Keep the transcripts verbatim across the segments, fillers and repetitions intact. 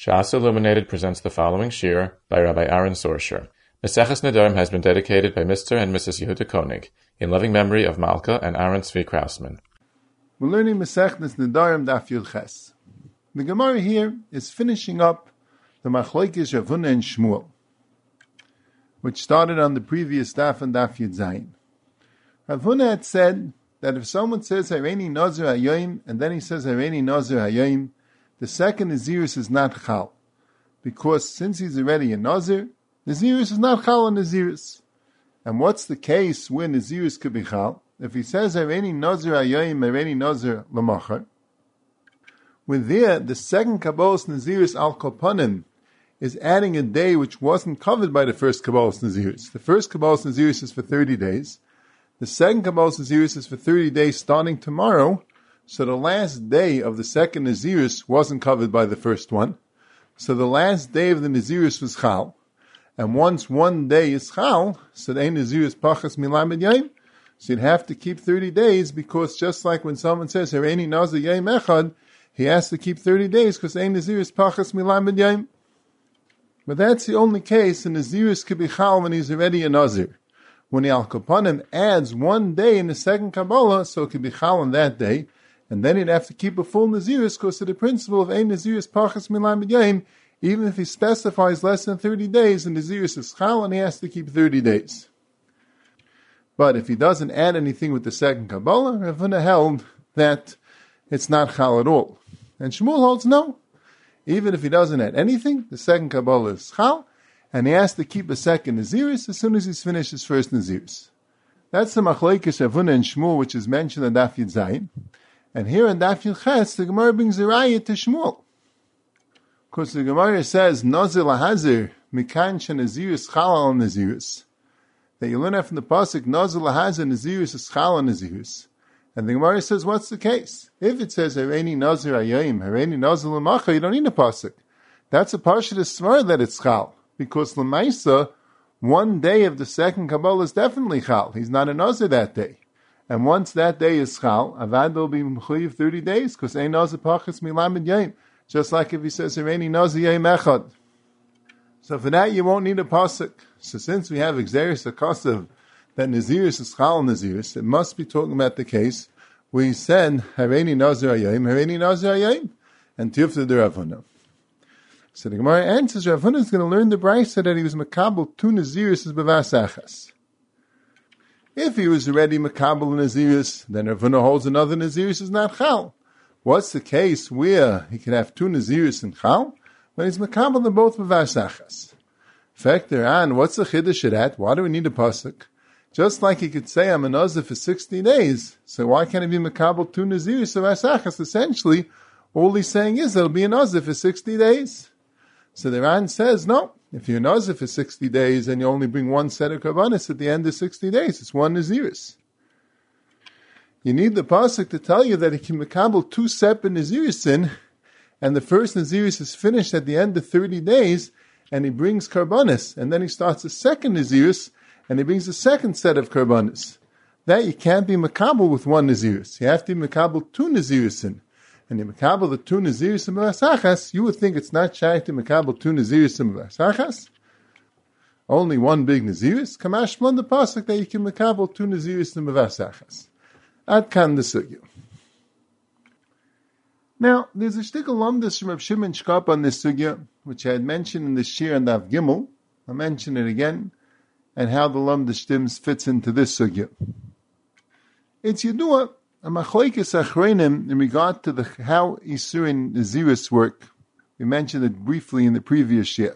Shas Illuminated presents the following shir by Rabbi Aaron Sorsher. Maseches Nedarim has been dedicated by Mister and Missus Yehuda Koenig in loving memory of Malka and Aaron Tzvi Krausman. We're learning Maseches Nedarim Daf Yud Ches. The Gemara here is finishing up the Machlokes Rav Huna and Shmuel, which started on the previous Daf and Daf Yud Zayin. Rav Huna had said that if someone says Hareini Nazir Hayoim and then he says Hareini Nazir Hayoim, the second Nazirus is not Chal, because since he's already a Nazir, Nazirus is not Chal on Nazirus. And what's the case where Nazirus could be Chal? If he says Hareini Nazir Hayoim, Hareini Nazir L'machar, with there, the second Kabbalas Nazirus Al Kopanim is adding a day which wasn't covered by the first Kabbalas Nazirus. The first Kabbalas Nazirus is for thirty days. The second Kabbalas Nazirus is for thirty days starting tomorrow. So the last day of the second Nazirus wasn't covered by the first one. So the last day of the Nazirus was Chal. And once one day is Chal, so the Nazirus Pachas Milamed Yom, so you'd have to keep thirty days, because just like when someone says Hareini Nazir Yom Echad, he has to keep thirty days because Ein Nazirus Pachas Milamed Yom. But that's the only case, and Nazirus could be Chal when he's already a Nazir. When the Al Kopanim adds one day in the second Kabbalah, so it could be Chal on that day, and then he'd have to keep a full Nazirus because of the principle of Ein Nazirus Pachas Milamed Yom. Even if he specifies less than thirty days, the Nazirus is Chal and he has to keep thirty days. But if he doesn't add anything with the second Kabbalah, Rav Huna held that it's not Chal at all. And Shmuel holds no. Even if he doesn't add anything, the second Kabbalah is Chal, and he has to keep a second Nazirus as soon as he's finished his first Nazirus. That's the Machlokes Rav Huna and Shmuel, which is mentioned in Daf Yud Zayin. And here in Daf Yud Ches, the Gemara brings a raya to Shmuel. Because the Gemara says, Nazir lahazir, mikan shenazirus chal al nazirus. That you learn that from the pasuk, Nazir lahazir, nazirus is chal al nazirus. And the Gemara says, what's the case? If it says, Hareini Nazir Hayoim, Hareini Nazir L'machar, you don't need a pasuk. That's a parshat of Svar that it's chal. Because L'maisa, one day of the second Kabbalah is definitely chal. He's not a Nazir that day. And once that day is Chal, Avad will be Mechuyev thirty days, because Ein Nazir Pachas Milamed Yom. Just like if he says, Hareini Nazir Yom Echad. So for that, you won't need a pasuk. So since we have Exeris Akasav, that Nazirus is Chal Nazirus, it must be talking about the case where he said, Hareini Nazir Hayoim, Hareini Nazir Hayoim, and Tifta de Rav Huna. So the Gemara answers, Rav Huna is going to learn the Brisa that he was Makabel two Nazirus as Bavas Achas. If he was already Makabel Nazirus, then Rav Huna holds another Nazirus is not Chal. What's the case where he can have two Nazirus and Chal? When he's Makabel, they're both Bavas Achas. Factor on, what's the Chiddush of that? Why do we need a pasuk? Just like he could say, I'm a Nazir for sixty days. So why can't he be Makabel two Nazirus of Asachas? Essentially, all he's saying is there'll be a Nazir for sixty days. So the Ran says, no, if you're a Nazir for sixty days and you only bring one set of Karbanis at the end of sixty days, it's one Nazirus. You need the pasuk to tell you that he can Makabel two separate Nazirus in, and the first Nazirus is finished at the end of thirty days, and he brings Karbanis, and then he starts a second Nazirus, and he brings a second set of Karbanis. That you can't be Makabel with one Nazirus. You have to be Makabel two Nazirus in. And you Makabel the two Nazirus in B'asachas, you would think it's not shy to Makabel two Nazirus in B'asachas. Only one big Nazirus. Kamash Blon the pasuk that you can Makabel two Nazirus in B'asachas. Ad kan the sugya. Now, there's a shtickle lumdus from Rav Shimon Shkop on this sugya, which I had mentioned in the Shir and Daf Gimel. I'll mention it again, and how the lumdus shtims fits into this sugya. It's Yedua, a machlokes achreinim in regard to the how Isurin Nazirus work. We mentioned it briefly in the previous year.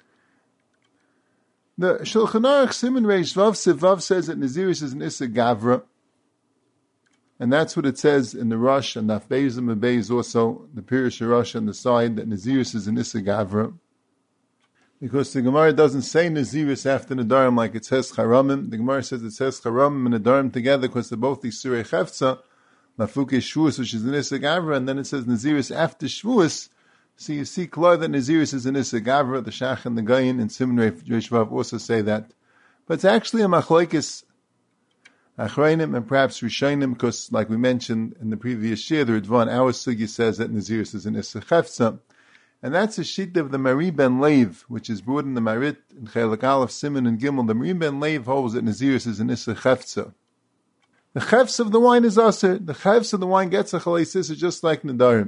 The Shulchan Aruch Siman Reish Vav Sivav says that Nazirus is an Issa Gavra, and that's what it says in the Rosh and Daf Beis and Beis also, the Pirush Rosh on the side, that Nazirus is an Issa Gavra. Because the Gemara doesn't say Nazirus after Nedarim like it says Charamim. The Gemara says it says Charamim and Nedarim together because they're both Isurei Chefza, Mafuke Shvuas, which is an Issa Gavra, and then it says Nazirus after Shvuas. So you see clear that Nazirus is an Issa Gavra, the Shach and the Gayin and Siman Reish Vav also say that. But it's actually a machlokes Achrayim and perhaps Rishayim, because like we mentioned in the previous year, the Ridvan, our Sugi says that Nazirus is an Issa Chefza. And that's a sheet of the Mari ben Lev, which is brought in the Marit, in Chelik Aleph, Simon, and Gimel. The Mari ben Lev holds that Naziris is an Issa Chefza. The Chefs of the wine is Aser. The Chefs of the wine gets a Chalais Issa just like Nadarim.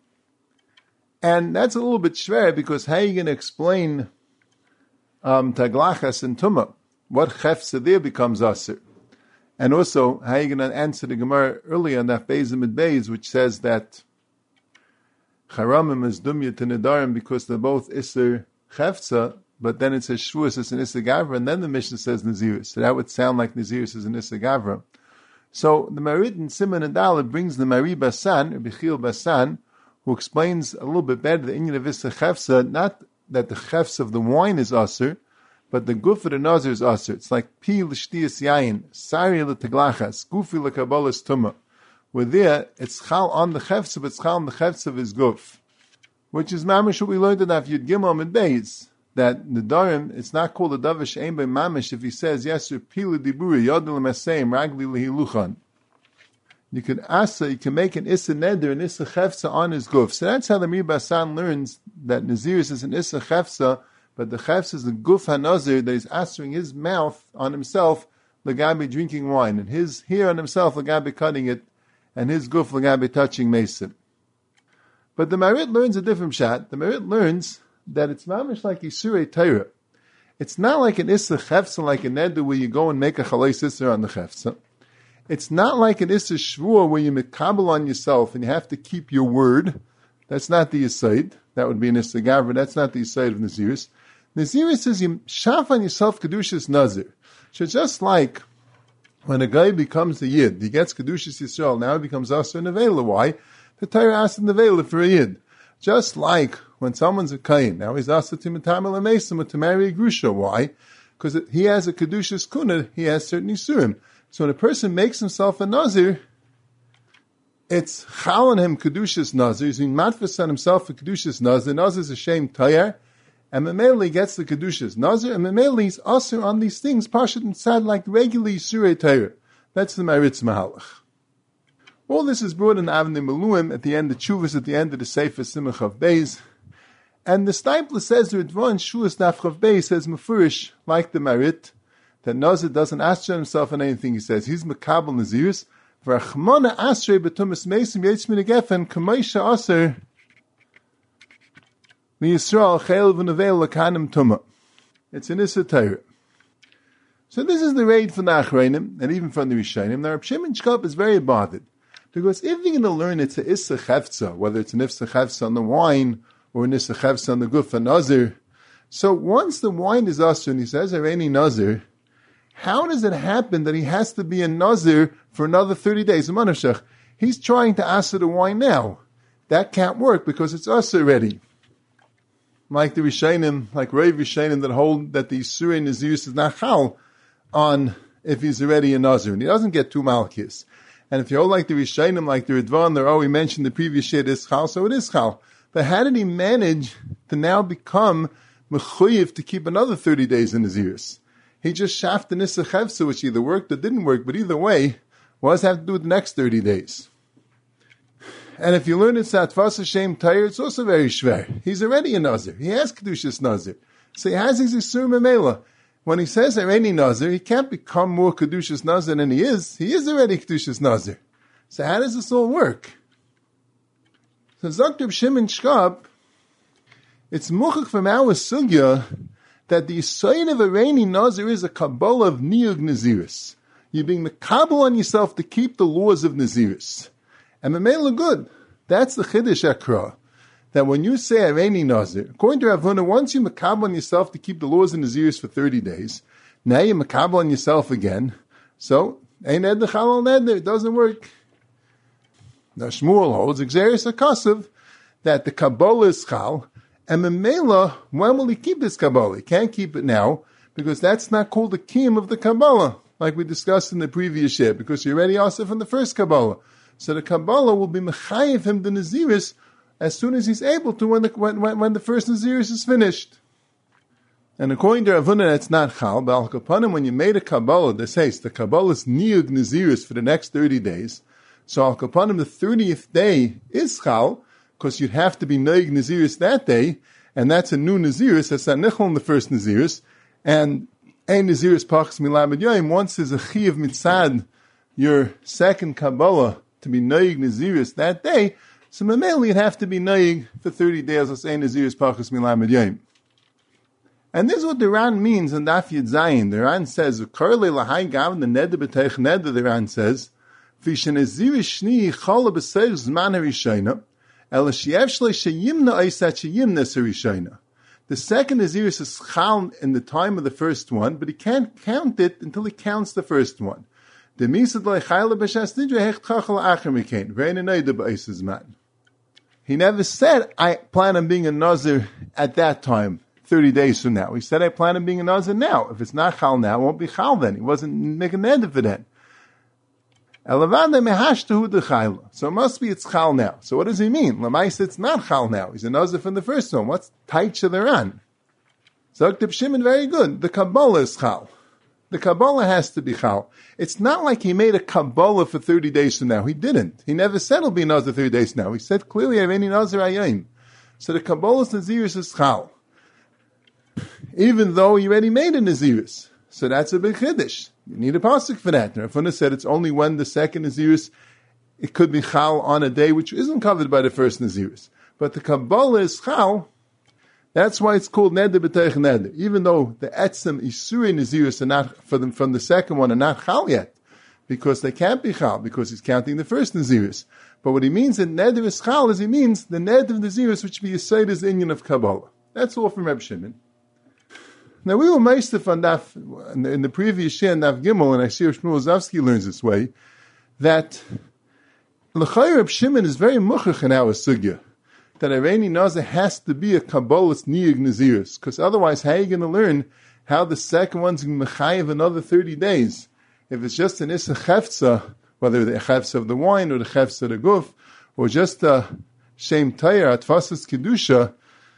And that's a little bit schwer, because how are you going to explain um, Taglachas and Tumah? What Chefza there becomes Aser? And also, how are you going to answer the Gemara earlier on that Beis Amid Beis, which says that Charamim is Dumya to Nadarim because they're both Isser Chefza, but then it says Shvuas is an Isser Gavra, and then the Mishnah says Naziris. So that would sound like Naziris is an Isser Gavra. So the Marit in Simon and Dalet brings the Mari Basan, or Bichil Basan, who explains a little bit better the Inyan of Isser Chefza, not that the Chefs of the wine is Aser, but the Guf of the Nazir is Aser. It's like Pi l'shtiyas yayin, Sari l'teglachas, Gufi l'kabolas tumah. Where there, it's Chal on the Chefza, but it's Chal on the Chefza of his Guf. Which is Mamish what we learned in Af Yud Gimel and Beis, that Nadarim, it's not called a Davish Ein by Mamish if he says, Yeser Pi l'diburi, Yod l'maseim, Ragli l'hiluchan. You can asa, you can make an Issa Neder, an Issa Chefza on his Guf. So that's how the Mir Basan learns that Naziris is an Issa Chefza, but the Chefza is the Guf HaNazir that is answering his mouth on himself, Lagabi drinking wine, and his hair on himself, Lagabi cutting it, and his Guf Lagabi touching Mason. But the Marit learns a different shot. The Marit learns that it's mamish like Yisurei Torah. It's not like an Issa Chefza, like a Neder, where you go and make a Chalais Issa on the Chefza. It's not like an Issa Shvua, where you mikabel on yourself and you have to keep your word. That's not the Yisaid. That would be an Issa Gavra. That's not the Yisaid of Naziris. Naziris says you shaf on yourself Kedushas Nazir. So just like when a guy becomes a Yid, he gets Kedushas Yisrael, now he becomes Asr Nevela. Why? The Torah asked him Nevela for a Yid. Just like when someone's a Kayin, now he's Asr Timatamel Amesim to marry a Grusha. Why? Because he has a Kedushas Kuna, he has certain Yisurim. So when a person makes himself a Nazir, it's Chal on him Kedushas Nazir. He's being matfas on himself a Kedushas Nazir. Nazir is a shame Tayar. And Memeli gets the Kedushas Nazir, and Memeli is Asr on these things, Pashat and Sad, like regular Yisurei Torah. That's the Maritz Mahalach. All this is brought in Avnei Meluim at the end, the Chuvas at the end of the Sefer Simach of Beis. And the Steipler says, the Ridvan Shuas Daf Chav Beis says, Mefurish, like the Marit, that Nazir doesn't ask himself on anything he says. He's Mekabel Naziris. V'rachmana Asrei B'tumas Meisim Yetzim Min Gefen, Kamaisha Asr, Yisrael Chayil V'Nevel Lakanim Tumah. It's an Issa Torah. So this is the raid from the Achreinim, and even from the Rishonim. Now Reb Shimon Shkop is very bothered, because if you're going to learn it's a Issa Chefza, whether it's an Issa Chefza on the wine, or an Issa Chefza on the Guf HaNazir, so once the wine is Asr, and he says, Areni Nazir, how does it happen that he has to be a Nazir for another thirty days? He's trying to Asr the wine now. That can't work, because it's Asr already. Like the Rishonim, like Rav Rishonim that hold that the Yisurei Naziris is not Chal on if he's already a Nazir, and he doesn't get two Malchus. And if you hold like the Rishonim, like the Ridvan, they're, oh, we mentioned the previous year, it is Chal, so it is Chal. But how did he manage to now become Mechuyev to keep another thirty days in Naziris? He just shafted an Issa Chefza, which either worked or didn't work, but either way, what does it have to do with the next thirty days? And if you learn it's Atvas Hashem Tayyar, it's also very shver. He's already a Nazir. He has Kedushas Nazir. So he has his Yisur Memela. When he says Areni Nazir, he can't become more Kedushas Nazir than he is. He is already Kedushas Nazir. So how does this all work? So Zakter Shimon Shkab, it's muchach from our sugya that the Yisrael of Areni Nazir is a Kabbalah of Niyug Naziris. You're being mekabel on yourself to keep the laws of Naziris. And Memela good. That's the Chiddush Akra. That when you say Areni Nazir, according to Rav Huna, once you makabel on yourself to keep the laws of Naziris for thirty days, now you makabel on yourself again. So, Ein Ed L'Chal Al Neder, it doesn't work. Now Shmuel holds, Exeris HaKasav, that the Kabbalah is Chal, and Memela, when will he keep this Kabbalah? He can't keep it now, because that's not called the Kiyum of the Kabbalah, like we discussed in the previous year, because you already asked it from the first Kabbalah. So the Kabbalah will be mechayiv him the Naziris as soon as he's able to when the, when, when the first Naziris is finished. And according to Rav Huna, that's not Chal, but Al Kapanim, when you made a Kabbalah, this says the Kabbalah is Niyug Naziris for the next thirty days. So Al Kapanim, the thirtieth day is Chal, because you'd have to be Noig Naziris that day, and that's a new Naziris, that's not Nichol in the first Naziris, and Ein Naziris Pachas Milamid Yoim, once there's a Chiyav Mitzad, your second Kabbalah, to be Noig Naziris that day, so Mameli you'd have to be Noig for thirty days, as Ein Naziris Pachas Milamid Yoim. And this is what the Ran means in Daf Yud Zayin. The Ran says, Karle Lahai Gav, the Neder B'teich Neder, the Ran says, Vishen Naziris Shni Chala B'seir Zman HaRishayna, El Shiev Shlei Sheyimna Oisat Sheyimna Sarishayna. The second Naziris is Chal in the time of the first one, but he can't count it until he counts the first one. The Misad Lei Chayla B'Shas Nidra Hecht Chachal Acher Mikein, Ve'en Neder B'Eis Zman. He never said, I plan on being a Nazir at that time, thirty days from now. He said, I plan on being a Nazir now. If it's not Chal now, it won't be Chal then. He wasn't making an end for that. So it must be it's Chal now. So what does he mean? Lamais, it's not Chal now. He's a Nazir from the first one. What's Taitcha the Ran? So Dr. Shimon, very good. The Kabbalah is Chal. The Kabbalah has to be Chal. It's not like he made a Kabbalah for thirty days from now. He didn't. He never said it'll be a Nazir thirty days from now. He said clearly, I have any Nazir Ayayim. So the Kabbalah's Naziris is Chal. Even though he already made a Naziris. So that's a big Chiddush. You need a pasuk for that. Rav Huna said it's only when the second Naziris, it could be Chal on a day which isn't covered by the first Naziris. But the Kabbalah is Chal. That's why it's called Neder B'teich Neder. Even though the Etzem Isurei Naziris are not, for them, from the second one, are not Chal yet. Because they can't be Chal, because he's counting the first Naziris. But what he means in Neder is Chal is he means the Neder of Naziris, which be Yisayid is the Inyan of Kabbalah. That's all from Reb Shimon. Now we were meistef on Daf, in the previous Shir and Daf Gimel, and I see Shmuel Zavsky learns this way, that L'chai Reb Shimon is very muchach in our sugya, that a Reini Nazir has to be a Kabbalah's Niyig Naziris, because otherwise how are you going to learn how the second one's going to mechayev another thirty days? If it's just an Issa Chefza, whether the Chefza of the wine or the Chefza of the guf, or just a Shem Tayar, Atfasas Kedusha,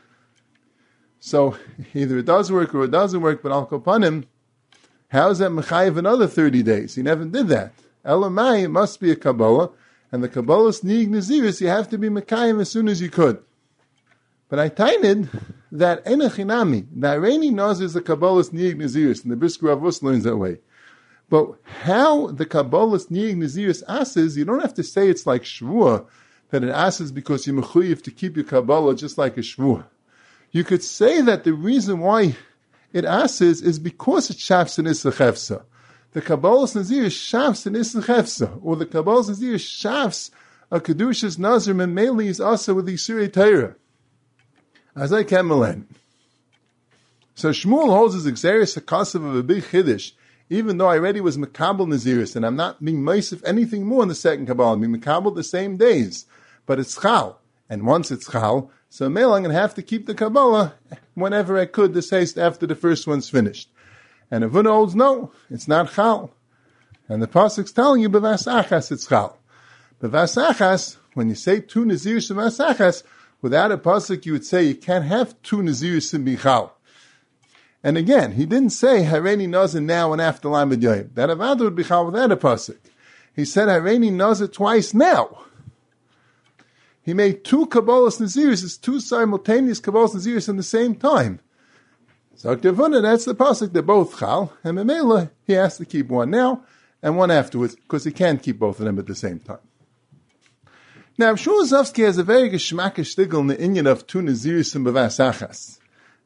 so either it does work or it doesn't work, but Al Kopanim, how is that mechayev another thirty days? He never did that. Elamai, it must be a Kabbalah, and the Kabbalah's Niyig Naziris, you have to be mechayev as soon as you could. But I tainted that Enachinami, that Reini Nazir is the Kabbalah's Niyig Naziris, and the Brisker Avos learns that way. But how the Kabbalah's Niyig Naziris asses, you don't have to say it's like Shvuah, that it asses because you're mechuyev to keep your Kabbalah just like a Shvuah. You could say that the reason why it asks is because it shafs in Issa Chefsa. The Kabbalah's Nazir shafs in Issa Chefsa, or the Kabbalah's Nazir shafs a Kedushas Nazir Memeli is also with the Yisurei Torah. As I can melen. So Shmuel holds his Xeris Akasav of a big Chiddush, even though I already was Makabal Naziris, and I'm not being Meisif anything more in the second Kabbalah. I'm being Makabal the same days. But it's Chal. And once it's Chal, so Mele, I'm going to have to keep the Kabbalah whenever I could, this haste after the first one's finished. And Rav Huna holds, no, it's not Chal. And the Pasuk's telling you, B'vas Achas, it's Chal. B'vas Achas, when you say two Naziris B'vas Achas, without a Pasuk, you would say you can't have two Naziris in Bichal. And again, he didn't say Hareini Nazir now and after Lamed Yoyim. That Avada would be Chal without a Pasuk. He said Hareini Nazir twice now. He made two Kabbalah's Naziris, it's two simultaneous Kabbalah's Naziris in the same time. So Rav Huna, that's the pasuk. They're both Chal, and Memela, he has to keep one now and one afterwards, because he can't keep both of them at the same time. Now, Shmuel Zavsky has a very geschmackish stigl in the inyan of two Naziris and B'vas Achas.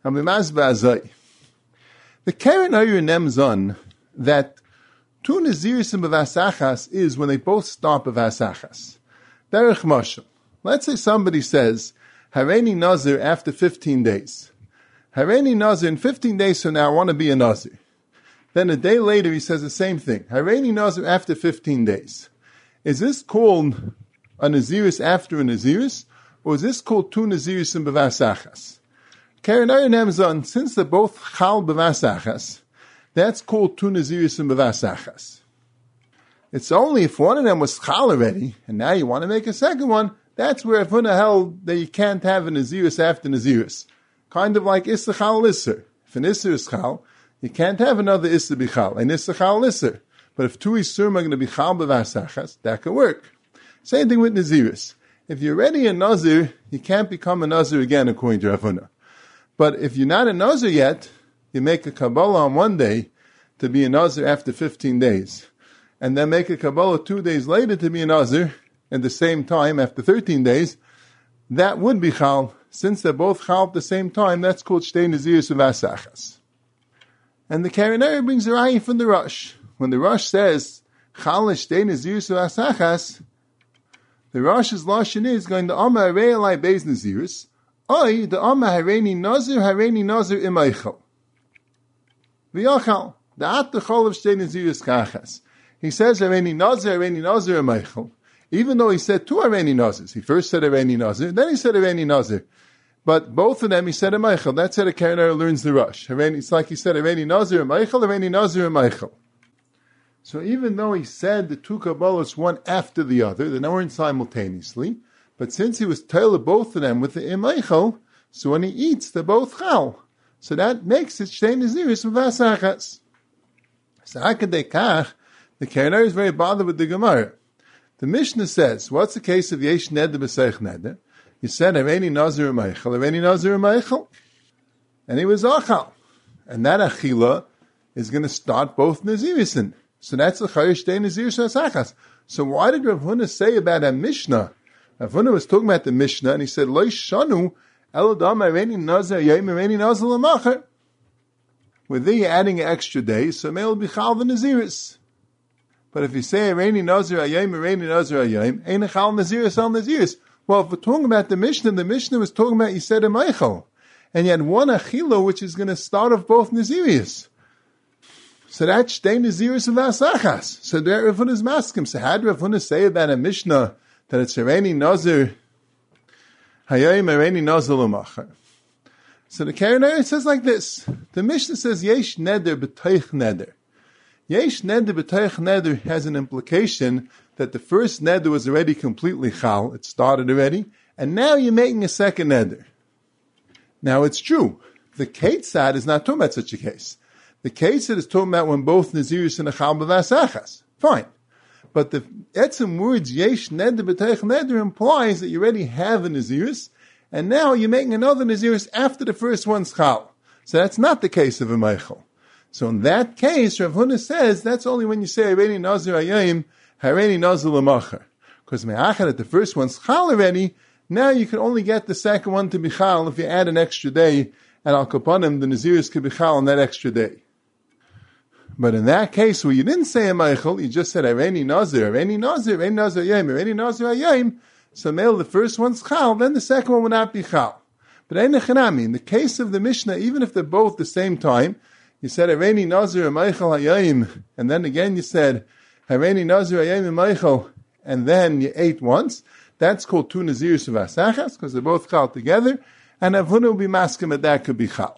The Karen Oyer nems on that two Naziris and B'vas Achas is when they both start B'vas Achas. Derech Moshe. Let's say somebody says, Hareini Nazir after fifteen days. Hareini Nazir, in fifteen days from now, I want to be a Nazir. Then a day later, he says the same thing. Hareini Nazir after fifteen days. Is this called a Naziris after a Naziris? Or is this called two Naziris in B'vas Achas? Karen Oyer Nemzon, since they're both Chal B'vas Achas, that's called two Naziris in B'vas Achas. It's only if one of them was Chal already, and now you want to make a second one, that's where Rav Huna held that you can't have a Naziris after Naziris. Kind of like Issa Chal Isser. If an Isser is Chal, you can't have another Isser be Chal, an Issa Chal Isser. But if two Issurim are going to be Chal B'vas Achas, that can work. Same thing with Naziris. If you're already a Nazir, you can't become a Nazir again according to Rav Huna. But if you're not a Nazir yet, you make a Kabbalah on one day to be a Nazir after fifteen days. And then make a Kabbalah two days later to be a Nazir at the same time after thirteen days. That would be Chal. Since they're both Chal at the same time, that's called Shtei Nazirus V'Asachas. And the Karanari brings a Raya from the Rosh. When the Rosh says, Chal Shtei Nazirus V'Asachas, the Rosh's Lashon is going to Amma Harei Alai Beis Nazirus, Oy, the Amma Hareini Nazir, Hareini Nazir Imeichel. V'yachal, the At the Chol of Shtei Nazirus Kachas. He says Hareini Nazir, Hareini Nazir Imeichel. Even though he said two Hareini Nazirs. He first said Hareini Nazir, then he said Hareini Nazir. But both of them he said Imeichel. That's how the Karanari learns the Rosh. It's like he said Hareini Nazir Imeichel, Hareini Nazir Imeichel. So even though he said the two Kabbalahs one after the other, they weren't simultaneously, but since he was tailored both of them with the Imeichel, so when he eats, they're both Chal. So that makes it Shtei Nazirus V'Asachas. So Hakadei the Karanari is very bothered with the Gemara. The Mishnah says, what's the case of Yesh Neder B'Seich Neder? He said, Hareini Nazir Imeichel, Hareini Nazir Imeichel. And he was Achal. And that Achila is going to start both Nazirusin. So that's the Chayish Shtei Nazirus V'Asachas. So why did Rav Huna say about a Mishnah? Rav Huna was talking about the Mishnah, and he said, Lo Shanu Elodam Hareini Nazir Yom Hareini Nazir L'Macher. With thee adding an extra day, so may it be Chal the Nazirus. But if you say Hareini Nazir Hayom, Hareini Nazir Hayom, ain't a Chal Nazirus al Nazirus. Well, if we're talking about the Mishnah, the Mishnah was talking about Yised Imeichel. And you had one Achila, which is going to start off both Nazirus. So that's Shtei Nazirus V'Asachas. So there Rav Huna's maskim. So how did Rav Huna say about a Mishnah that it's Hareini Nazir Hayom, Hareini Nazir L'Macher? So the Karanari says like this. The Mishnah says Yesh Neder B'Toich Neder. Yesh Neder B'Toich Neder has an implication that the first Neder was already completely Chal. It started already. And now you're making a second Neder. Now it's true. The Ketzad is not talking about such a case. The case that is talking about when both Nazirus and a Chal B'Vasachas. Fine. But the etzim words Yesh Neder B'Toich Neder implies that you already have a Nazirus, and now you're making another Nazirus after the first one's Chal. So that's not the case of a Meichel. So in that case, Rav Huna says that's only when you say Hareini Nazir Hayom, Hareini Nazir L'Macher. Because me'achad that the first one's Chal already, now you can only get the second one to be Chal if you add an extra day, and Al Kapanim, the Nazirus could be Chal on that extra day. But in that case where you didn't say a Meichel, you just said Hareini Nazir, Hareini Nazir, Hareini Nazir Hayom, Hareini Nazir Hayom, so male the first one's Chal, then the second one would not be Chal. But in the case of the Mishnah, even if they're both the same time, you said Hareini Nazir Meichel Hayom, and then again you said Hareini Nazir Hayom Meichel, and then you ate once. That's called two Nazirus V'Asachas, because they're both Chal together, and Rav Huna will be maskim that that could be Chal.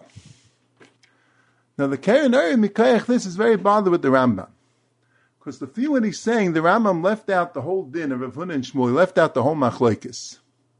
Now the Karanari Mikayach this is very bothered with the Rambam, because the few what he's saying, the Rambam left out the whole din of Rav Huna and Shmuel, he left out the whole Machlokes.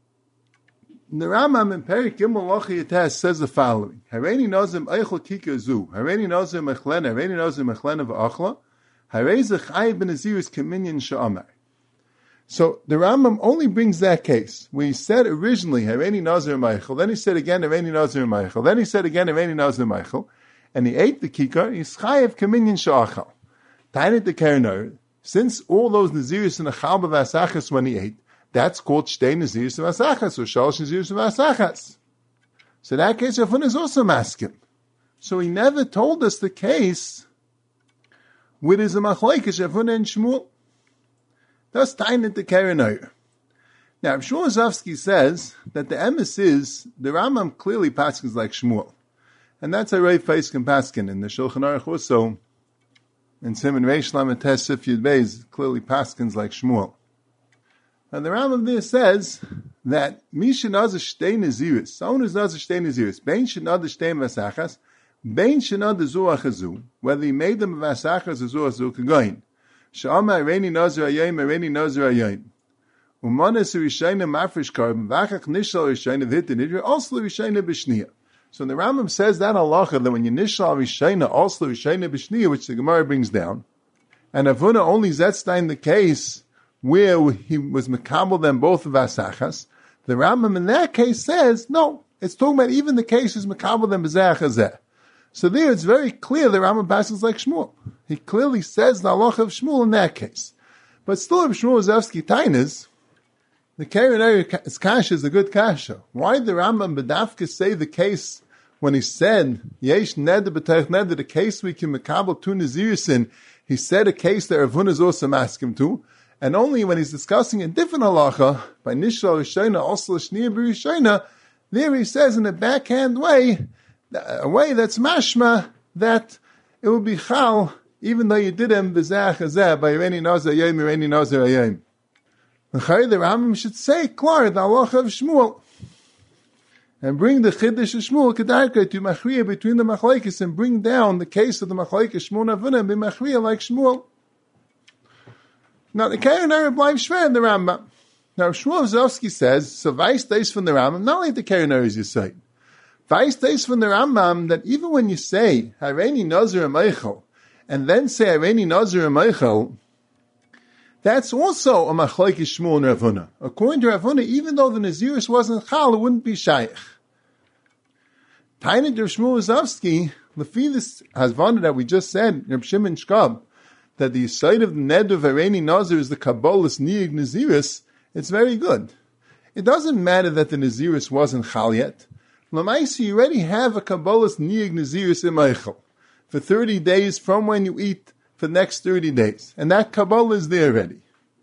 The Rambam in Perik Gimel Lochi Yates says the following: Hareini Nazim Eichel Kika Zu, Hareini Nazim Mechlena, Hareini Nazim Mechlena V'Achla, Harei Chayiv Ben Nazirus Keminyan Sha'amar. So the Rambam only brings that case where he said originally Hareini Nazir Meichel, then he said again Hareini Nazir Meichel, then he said again Hareini Nazir Meichel, and he ate the kikar. He's Chayiv Keminyan Sha'achal. Tainit the Karanari, since all those Nazirus in the Chal B'Vasachas when he ate, that's called Shtei Nazirus V'Asachas, or Shalosh Nazirus V'Asachas. So that case, Rav Huna is also maskim. So he never told us the case with his machlokes Rav Huna and Shmuel. That's Tainit the Karanari. Now, Rav Shmuel Zafsky says that the emes is, the Rambam clearly paskins like Shmuel. And that's a Rav Feiskin paskin in the Shulchan Aruch also, in Simon Reish Lamed Tes Sif Yud Beis, clearly paskins like Shmuel. And the Rambam there says that Misha Nazir Shtei Nazirus, someone who's Nazir Shtei Nazirus, Bein Shenad Shtei V'Asachas, Bein Shenad Zuach Hazu, whether he made them V'Asachas or Zuach Hazu Kagoyin, Sha'ama Hareini Nazir Hayom, Hareini Nazir Hayom, Umanes Rishayna Mafresh Karb, V'achach Nishal Rishayna V'Hitin Idra, also Rishayna B'Shniya. So the Rambam says that halacha that when you Nishal Rishayna, also Rishayna B'Shniya, which the Gemara brings down, and Rav Huna only Zetstein the case where he was mekabel them both of Asachas, the Rambam in that case says, no, it's talking about even the cases mekabel them b'zeh chazeh. So there it's very clear the Rambam passes like Shmuel. He clearly says the halacha of Shmuel in that case. But still, if Shmuel Zevsky Tainas, the Keren kasha is a good kasha. Why did the Rambam B'dafka say the case when he said, Yesh neder b'teich neder, the case we can mekabel tu nezirisin, he said a case that Rav Huna is also maskim to, and only when he's discussing a different halacha, by Nishla Rishayna, also Shniya B'Rishayna, there he says in a backhand way, a way that's mashma, that it will be chal, even though you did him b'zeh chazeh, by Reni Nazar Yom, Reni Nazar Yom. The Rambam should say, klar, the halacha of Shmuel, and bring the chiddush of Shmuel kedarka to machriya between the machlekes, and bring down the case of the machlekes Shmuel and Avuna and be machriya like Shmuel. Now the Keren Arab life shver in the Rambam. Now Shmuel Zovsky says, so vice days from the Rambam, not like the Keren Arab you say. Vice days from the Rambam that even when you say Hareini Nazir Meichel, and then say Hareini Nazir Meichel, that's also a machlekes Shmuel and Rav Huna. According to Rav Huna, even though the Nazirus wasn't chal, it wouldn't be shaykh. Tainid Rav Shmuel Zovsky, lefi this hasvana that we just said, Reb Shimon Shkab, that the side of the ned of Hareini Nazir is the Kabbalah's Niig Nazirus, it's very good. It doesn't matter that the Nazirus wasn't chal yet. Lamaisi, you already have a Kabbalah's Niig Nazirus in Meichel for thirty days from when you eat for the next thirty days. And that Kabbalah is there already.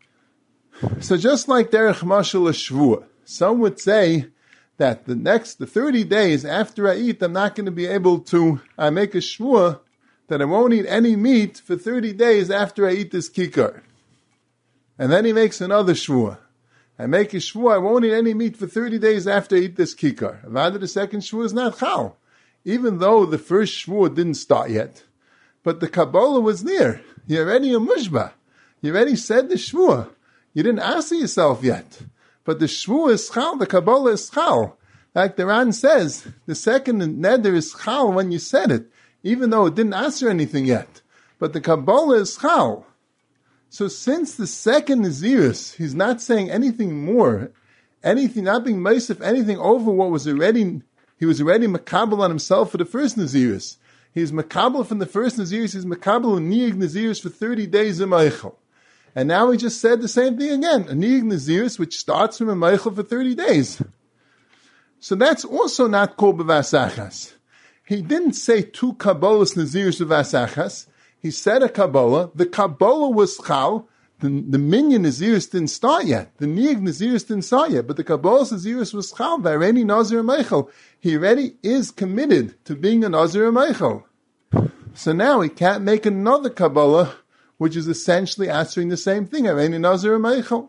So just like Derech Mashal Shvuah, some would say that the next, the thirty days after I eat, I'm not going to be able to, I make a Shvuah that I won't eat any meat for thirty days after I eat this kikar. And then he makes another Shvuah. I make a Shvuah, I won't eat any meat for thirty days after I eat this kikar. Rather, the second Shvuah is not chal. Even though the first Shvuah didn't start yet. But the Kabbalah was there. You're already a mushba. You already said the Shvuah. You didn't answer yourself yet. But the Shvuah is chal, the Kabbalah is chal. Like the Ran says, the second neder is chal when you said it, even though it didn't answer anything yet. But the Kabbalah is chal. So since the second Nazirus, he's not saying anything more, anything, not being meisif anything over what was already, he was already makabel on himself for the first Nazirus. He's makabel from the first Nazirus, he's makabel and niig Nazirus for thirty days in Meichel. And now he just said the same thing again, a niig Nazirus which starts from a Meichel for thirty days. So that's also not called b'vasachas. He didn't say two Kabbalahs Nazirus b'vasachas. He said a Kabbalah. The Kabbalah was chal. The, the minyan Nazirus didn't start yet. The niig Nazirus didn't start yet. But the Kabbalah's Nazirus was chal. V'areni Nazir Meichel. He already is committed to being a Nazir Meichel. So now he can't make another Kabbalah, which is essentially answering the same thing. V'areni Nazir Meichel.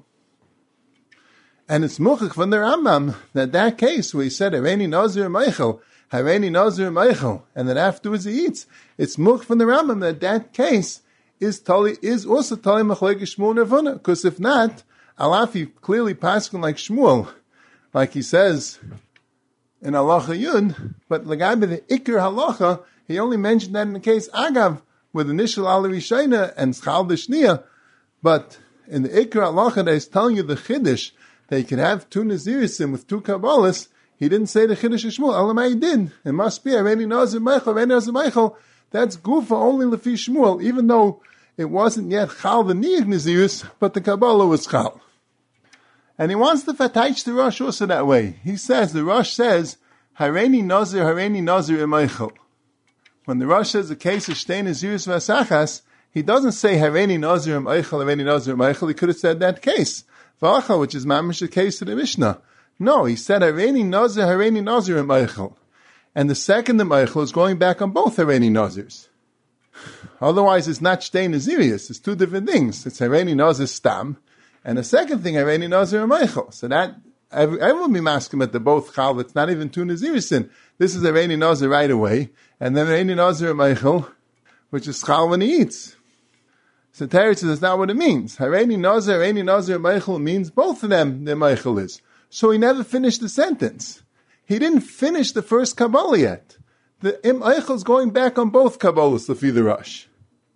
And it's muchach from the Rambam that that case where he said V'areni Nazir Meichel, Hareini Nazir Meichel, and then afterwards he eats. It's much from the Rambam that that case is tali, is also tali machlekes Shmuel and Rav Huna. Because if not, Alafi clearly passing like Shmuel, like he says in Halacha Yud, but Lagabe the Iker Halacha, he only mentioned that in the case Agav with initial Ali Rishayna and Schal Deshniya. But in the Iker Halacha that is telling you the Chiddush that you can have two Nazirisim with two Kabbalahs, he didn't say the Chiddush of Shmuel. Elamai did. It must be Hareini Nazir Meichel, Hareini Nazir Meichel. That's Gufa only Lefi Shmuel, even though it wasn't yet Chal the Niig Nazirus, but the Kabbalah was Chal. And he wants to fataych the Rosh also that way. He says, the Rosh says, Hareini Nazir, Hareini Nazir Meichel. When the Rosh says the case of Shtei Nazirus Vasachas, he doesn't say Hareini Nazir Meichel, Hareini Nazir Meichel. He could have said that case. V'achal, which is mamish the case of the Mishnah. No, he said Hareini Nazir, Hareini Nazir Meichel. And the second Meichel is going back on both Hareini Nazirs. Otherwise, it's not Shtei Nazirius. It's two different things. It's Hareini Nazir Stam, and the second thing, Hareini Nazir Meichel. So that, everyone will be masking at the both Chal, it's not even two Nazirisin. This is Hareini Nazir right away, and then Hareini Nazir Meichel, which is Chal when he eats. So Teretz says that's not what it means. Hareini Nazir, Hareini Nazir Meichel means both of them, the Meichel is. So he never finished the sentence. He didn't finish the first Kabbalah yet. The Im Eichel is going back on both Kabbalahs, the Fi the Rosh.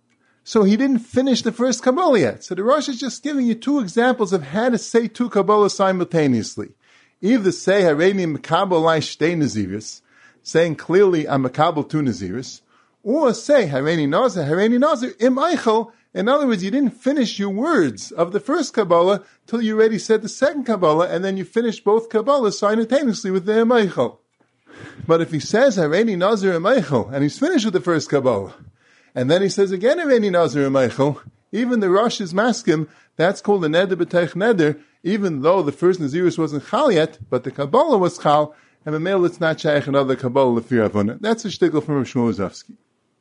So he didn't finish the first Kabbalah yet. So the Rosh is just giving you two examples of how to say two Kabbalah simultaneously. Either say, Hareini Mekabel Lai Shtei Naziris, saying clearly, I'm Mekabel two Naziris, or say, Hareini Nazir, Hareini Nazir, Im Eichel. In other words, you didn't finish your words of the first Kabbalah till you already said the second Kabbalah, and then you finished both Kabbalahs simultaneously with the Im Eichel. But if he says, Hareini Nazir Im Eichel, and he's finished with the first Kabbalah, and then he says again, Hareini Nazir Im Eichel, even the Rosh is maskim, that's called a neder b'teich neder, even though the first Nazirus wasn't chal yet, but the Kabbalah was chal, and the male it's not shaykh another Kabbalah l'fir avona. That's a shtickle from Rav Shmuel Zofsky.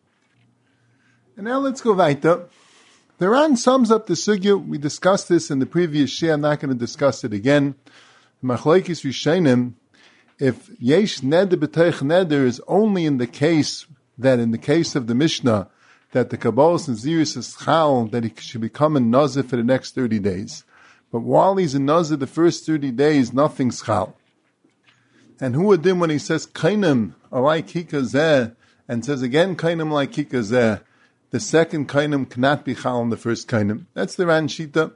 And now let's go weiter. The Ran sums up the sugya. We discussed this in the previous share. I'm not going to discuss it again. Machlokes Rishonim, if yesh neder b'teich neder is only in the case that in the case of the Mishnah, that the Kabbalah Nazirus is chal, that he should become a nazir for the next thirty days. But while he's a nazir the first thirty days, nothing's chal. And who would then when he says kainim alai kikazeh, and says again kainim alai kikazeh, the second kainim cannot be chal on the first kainim. That's the Ran Shita,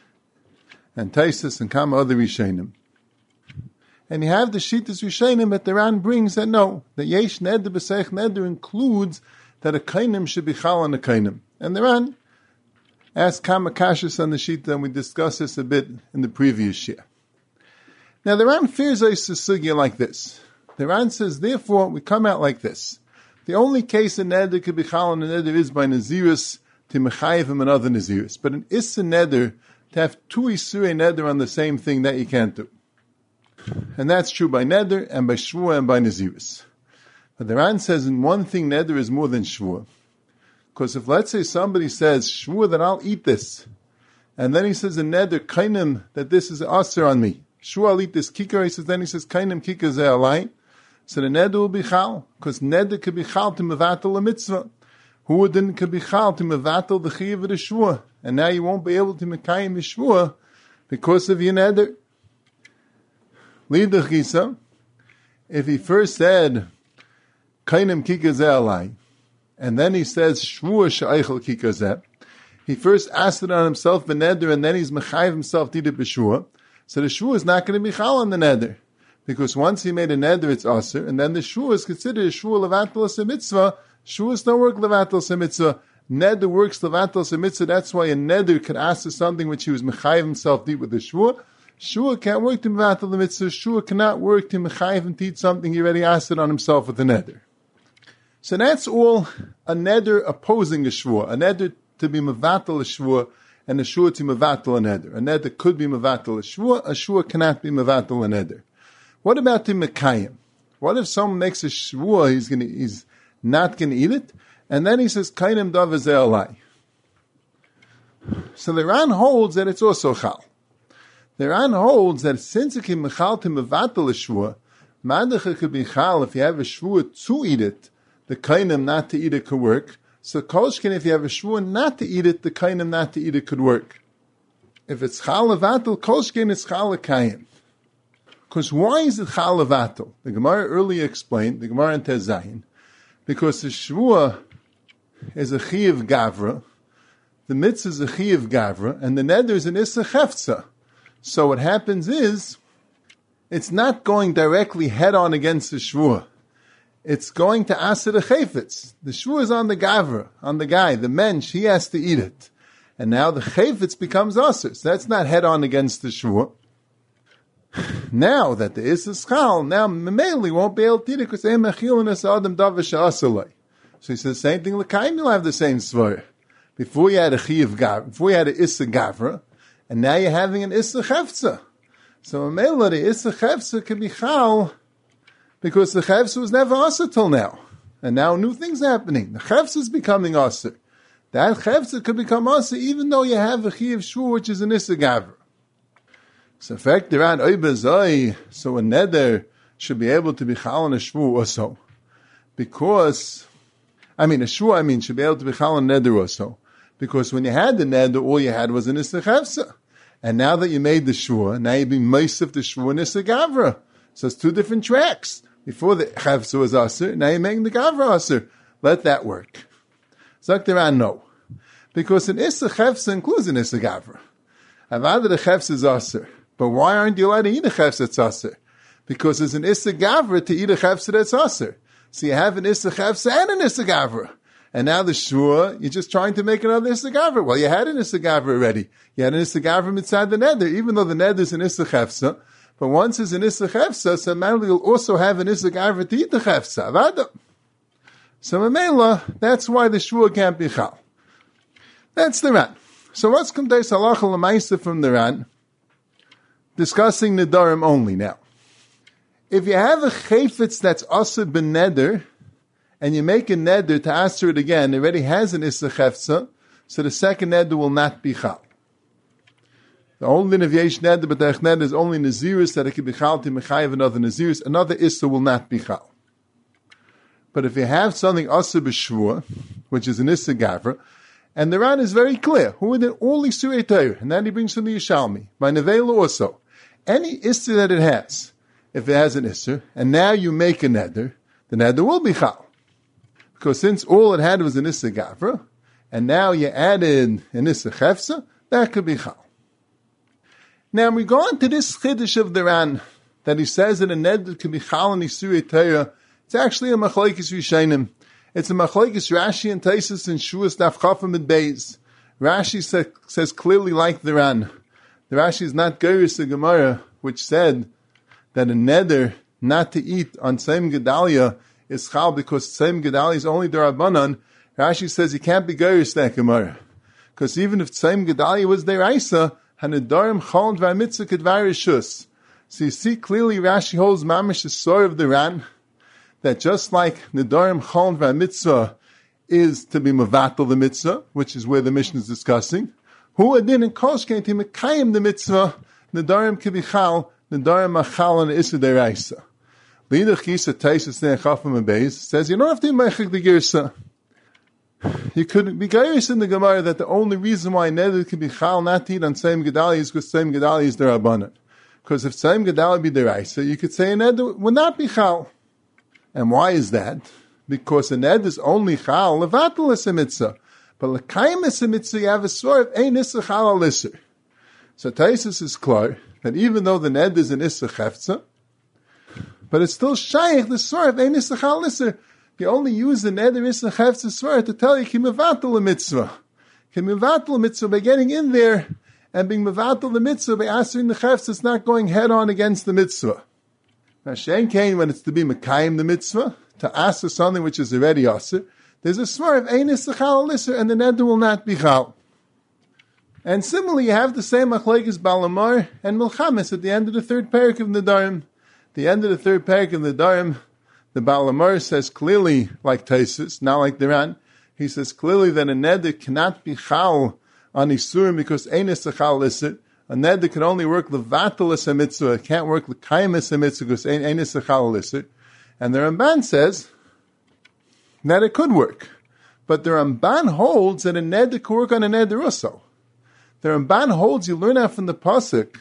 and Taisus and Kama other Rishonim. And you have the Shitas Rishonim that the Ran brings that no, that yesh neder b'seich neder includes that a kainim should be chal on a kainim. And the Ran asked Kama Kashas on the Shita, and we discussed this a bit in the previous year. Now the Ran fears a sugya like this. The Ran says, therefore, we come out like this. The only case a neder could be chal on a neder is by Nazirus to mechayiv him another Nazirus. But an issa neder, to have two isurei neder on the same thing, that you can't do. And that's true by neder, and by shvua, and by Nazirus. But the Ran says in one thing neder is more than shvua. Because if let's say somebody says, shvua that I'll eat this, and then he says in neder, kainim, that this is aser on me. Shvua I'll eat this kikar, he says, then he says, kainim kikar zeh alai. So the neder will be chal, because neder could be chal to mevatel a mitzvah. Who then could be chal to mevatel the chiyuv of the shvua. And now you won't be able to mekayim the shvua because of your neder. Lidach Gisa, if he first said, kainim kikar zeh alai, and then he says, shvua she'eichel kikar zeh, he first asked it on himself the neder, and then he's mechayiv himself to eat it b'shvua. So the shvua is not going to be chal on the neder. Because once he made a neder, it's aser, and then the shvua is considered a shvua levatel as a mitzvah. Shvuas don't work levatel as a mitzvah. Neder works levatel as a mitzvah. That's why a neder could ask for something which he was mechayiv himself to eat with the shvua. Shvua can't work to mevatel the mitzvah. Shvua cannot work to mechayiv him to eat something he already asked it on himself with the neder. So that's all a neder opposing a shvua. A neder to be mevatel a shvua, and a shvua to mevatel a neder. A neder could be mevatel a shvua. A shvua cannot be mevatel a neder. What about the mekayim? What if someone makes a shvua, he's going to, he's not going to eat it, and then he says, kainim davar zeh alai. So the Ran holds that it's also chal. The Ran holds that since it can mechal to mevatel a shvua, madacha could be chal if you have a shvua to eat it, the kainim not to eat it could work. So kolshkin, if you have a shvua not to eat it, the kainim not to eat it could work. If it's chal levatel, kolshkin, it's chal lekayim. Because why is it chal levatel? The Gemara earlier explained, the Gemara in Tezayin, because the shvua is a chiyuv gavra, the mitzvah is a chiyuv gavra, and the neder is an issa chefza. So what happens is, it's not going directly head on against the shvua. It's going to aser the chayfetz. The shvua is on the gavra, on the guy, the mensch, he has to eat it. And now the chayfetz becomes aser. So that's not head on against the shvua. Now that there is a schal, now Mameli won't be able to eat it because Adam davar she'asalei. So he says the same thing. L'kaim, you'll have the same svara. Before you had a chiyuv gavra, before you had an issa gavra, and now you're having an issa chefza. So Mameli, the issa chefza can be chal because the chefza was never asa till now, and now new things are happening. The chefza is becoming asa. That chefza could become asa even though you have a chiyuv shvur which is an issa gavra. So, in fact, so a neder should be able to be chal on a shvu also. Because, I mean, a shvu, I mean, should be able to be chal on neder also. Because when you had the neder, all you had was an issa chefza. And now that you made the shvu, now you're being meisif the shvu and issa gavra. So it's two different tracks. Before the chefza was aser, now you're making the gavra aser. Let that work. Zaktiran, no. Because an Issa Chefsa includes an Issa Gavra. Avada the Chefsa is Aser. But why aren't you allowed to eat a Chefsa that's Aser? Because there's an Issa Gavra to eat a Chefsa that's Aser. So you have an Issa Chefsa and an Issa Gavra. And now the Shua, you're just trying to make another Issa Gavra. Well, you had an Issa Gavra already. You had an Issa Gavra inside the Neder, even though the Neder is an Issa Chefsa. But once it's an Issa Chefsa, so Mamli will also have an Issa Gavra to eat the Chefsa. Avada. So Mamela, that's why the Shua can't be Chal. That's the Ran. So let's come to Halacha L'maisa from the Ran, discussing Nedarim only now. If you have a Chayfetz that's Asur ben Neder, and you make a Neder to answer it again, it already has an Issa Chefsa, so the second Neder will not be Chal. The only Neviyesh Neder, but the Neder is only Nazirus, that it can be Chal to Mechayev another Nazirus, another Issa will not be Chal. But if you have something Asur b'Shvua, which is an Issa Gavra, and the Ran is very clear, who did all Isurei Torah, and then he brings from the Yishalmi, by Nevela also, any Issa that it has, if it has an Issa, and now you make a Neder, the Neder will be Chal. Because since all it had was an Issa Gavra, and now you added an Issa Chefsa, that could be Chal. Now we go on to this Chiddush of the Ran, that he says that a Neder can be Chal and Isurei Torah. It's actually a Machlokes Rishonim. It's a Machlokes Rashi and Taisus and Shuas Daf Chafim and Beis. Rashi say, says clearly like the Ran. The Rashi is not Geirus the Gemara, which said that a Neder not to eat on Seim Gedalia is Chal because Seim Gedalia is only Darabanan. Rashi says you can't be Geirus that Gemara. Because even if Seim Gedalia was Deraisa, Hanedarim Chol Dvar Mitzvah Kedvar Rishus. So you see clearly Rashi holds Mamish the Sor of the Ran, that just like Nedarim Chol Dvar Mitzvah is to be Mavatal the Mitzvah, which is where the Mishnah is discussing, Hu Adin and Koshkein to Mekayim the Mitzvah, Nedarim Kibichal, Nedarim Machal and Issa Deraisa. Lidach Kisa Taisus Ne'achafim Abeis says you don't have to be Mechik the Girsa. You could be Gairis in the Gemara that the only reason why Neder can be Chal not to eat on Seim Gedali is because Seim Gedali is Derabanan. Because if Seim Gedali be Deraisa, you could say a Neder would not be Chal. And why is that? Because a Ned is only Chal, Levatel is a mitzvah. But L'kaim is a mitzvah, you have a svar of Ein Issa Chal al Isser. So Taisus is clear that even though the Ned is an Issa Chefza, but it's still Shaykh, the svar of Ein Issa Chal al Isser. You only use the Ned or Issa Chefza svar to tell you Ki Mevatel a mitzvah. Ki Mevatel a mitzvah by getting in there and being Mevatel the mitzvah by answering the Chefza, it's not going head on against the mitzvah. Now, Shein Kain, when it's to be Mekayim the mitzvah, to ask for something which is already Asr, there's a svar of Ein Issa Chal al Isser, and the Neder will not be Chal. And similarly, you have the same Machlekes Balamar and Milchames at the end of the third parak of Nedarim. The end of the third parak of Nedarim, the Balamar says clearly, like Taisus, not like the Ran, he says clearly that a Neder cannot be Chal on Isurim because Ein Issa Chal al Isser. A Neder can only work Levatel as a mitzvah. It can't work L'kaim as a mitzvah because Ein Issa Chal al Isser. And the Ramban says that it could work. But the Ramban holds that a Neder can work on a Neder also. The Ramban holds, you learn out from the Pasuk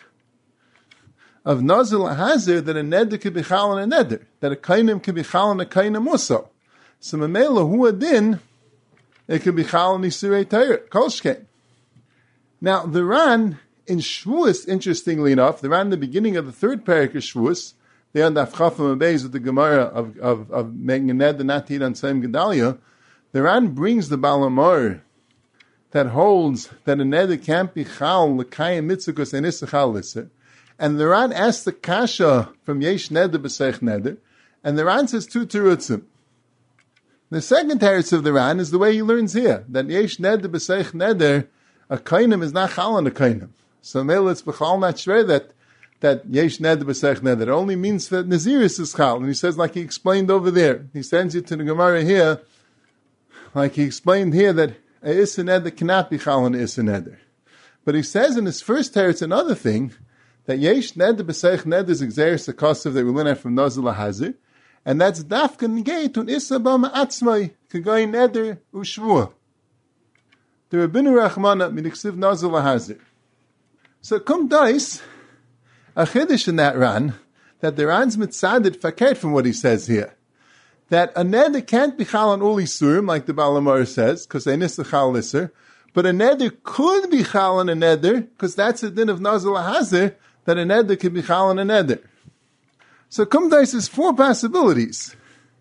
of Nazil Hazir that a Neder could be Chal on a Neder. That a Kainim could be Chal on a Kainim also. So Mamela Hu Adin, it could be Chal on Isurei Torah, Kolshkein. Now the Ran, in Shavuos, interestingly enough, the Ran in the beginning of the third parak of Shavuos, they on the Chafam Abeis with the Gemara of, of, of making a Neder not to eat on Seim Gedalia, the Ran brings the Balamar that holds that a Neder can't be Chal, L'kayim Mitzvah, because Ein Issa Chal al Isser. And the Ran asks the Kasha from Yesh Neder B'Seich Neder, and the Ran says two terutzim. The second teretz of the Ran is the way he learns here, that Yesh Neder B'Seich Neder, a Kainim is not Chal on a Kainim. So Mele, it's B'chal not sure that that Yesh Neder B'Seich Neder. It only means that Naziris is Chal. And he says, like he explained over there, he sends you to the Gemara here, like he explained here, that a Issa Neder cannot be Chal on a Issa Neder. But he says in his first teretz another thing, that Yesh Neder B'Seich Neder is Exeris Akosiv that we learn out from Nazil HaHazir, and that's Dafka Negeit un Issa Bama Atzmai, Kagay Neder Ushvua. The Rabbeinu Rachmana Midiksiv Nazil HaHazir. So come dice, a chiddush in that Ran, that the Ran's mitzadid fakert from what he says here. That a Neder can't be Chal on all Isurim, like the Balamar says, because Ein Issa Chal al Isser, But a neder could be chal on a neder, because that's a din of nazal hazer, that a neder could be chal on a neder. So Kumdais is four possibilities.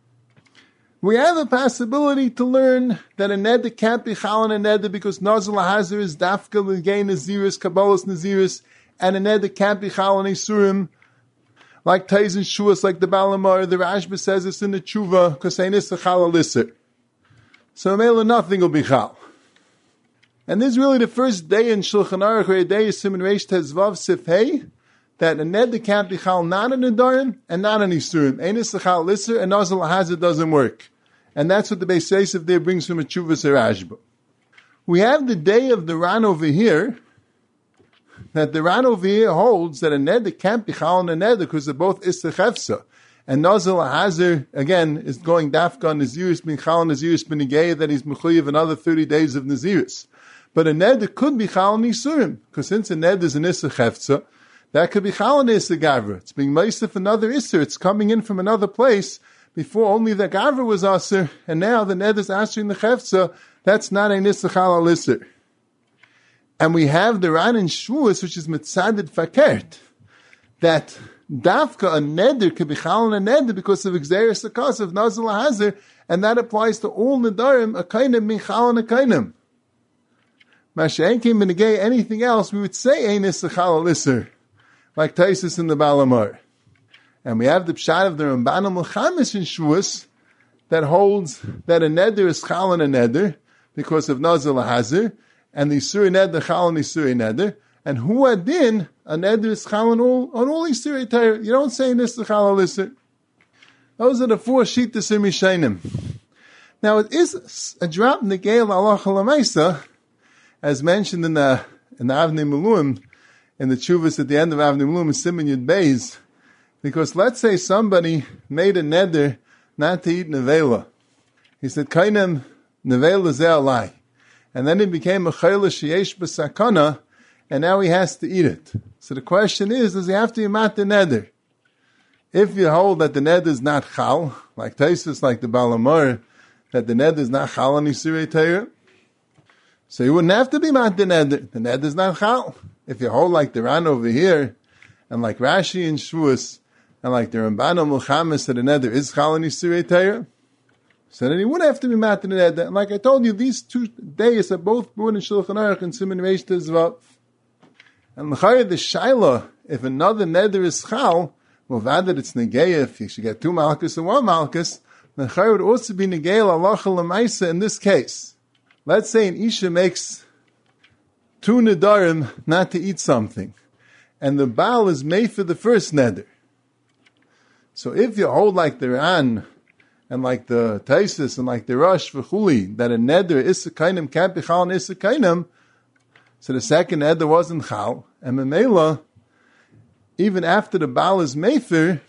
We have a possibility to learn that a neder can't be chal on a neder because nazal hazer is dafka l'gei naziris, kabbalas naziris, and a neder can't be chal on isurim, like Taiz and Shuas, like the Balamar, the Rashba says it's in the Tshuva, because ain't is a chal alisser. So mele nothing will be chal. And this is really the first day in Shulchan Aruch, or a day of Siman Reish Tezvav Sifhei, that a neder can't be chal not on Nedarim and not on Isurim. Ain't is a chal alisser, and Nazal Hazard doesn't work. And that's what the Beis Yosef there brings from a Tshuvas Rashba. We have the day of the Ran over here, that the Ran over here holds that a neder can't be chal on a neder because they're both Issa Chefsa. And Nazal Hazar, again, is going dafka on Naziris, bin chal on Naziris, bin Negeya, that he's mechuyev another thirty days of Naziris. But a neder could be chal on Yisurim, because since a neder is an Issa Chefsa, that could be chal on Issa Gavra. It's being meisif another Issa, it's coming in from another place. Before only the Gavra was Aser, and now the neder is answering the Chefsa, that's not an Issa chal al Isser. And we have the Ran in Shvuas, which is Mitzadid Fakert, that Dafka, a neder, could be chal on a neder because of Xeris Akas of Nazal Hazir, and that applies to all Nedarim, a kainim, min chal on a kainim. Masha'enkim Benegay, anything else, we would say Ein Issa chal al Isser, like Taisus in the Balamar. And we have the Pshat of the Ramban al-Mulchamis in Shvuas, that holds that a neder is chal on a neder, because of Nazal Hazir, and the Isuri neder chal on the Isuri neder, and hu adin, a neder is chal on all, on all Isuri Torah. You don't say this to chal al Isur. Those are the four shittas in Mishainim. Now it is a drop in the Geil Allah Lamaisa, as mentioned in the, in the Avnei Miluim, in the Tshuvas at the end of Avnei Miluim, in Siman Yud Beis, because let's say somebody made a neder not to eat nevela. He said, kainem nevela ze alai. And then it became a chayla sheyesh b'sakana, and now he has to eat it. So the question is, does he have to eat the neder? If you hold that the neder is not chal, like Taisus, like the Balamar, that the neder is not chal on Yisirei Torah, so you wouldn't have to be mat the neder. The neder is not chal. If you hold like the Ran over here, and like Rashi in Shvuas, and like the Ramban al-Mulchamis, that the neder is chal on Yisirei Torah, so then he wouldn't have to be mat the neder. And like I told you, these two days are both born in Shulchan Aruch and Siman Reish Tezvav. And l'chayr the shaila, if another neder is chal, well, that it's negeya, if you should get two malchus and one malchus, the l'chayr would also be negeya l'alacha l'maisa in this case. Let's say an isha makes two nedarim not to eat something, and the baal is made for the first neder. So if you hold like the Ran, and like the Taisus, and like the Rosh v'chuli, that a neder is a kainim can't be chal and is a kainim, so the second neder wasn't chal, and memela, even after the baal is mefer,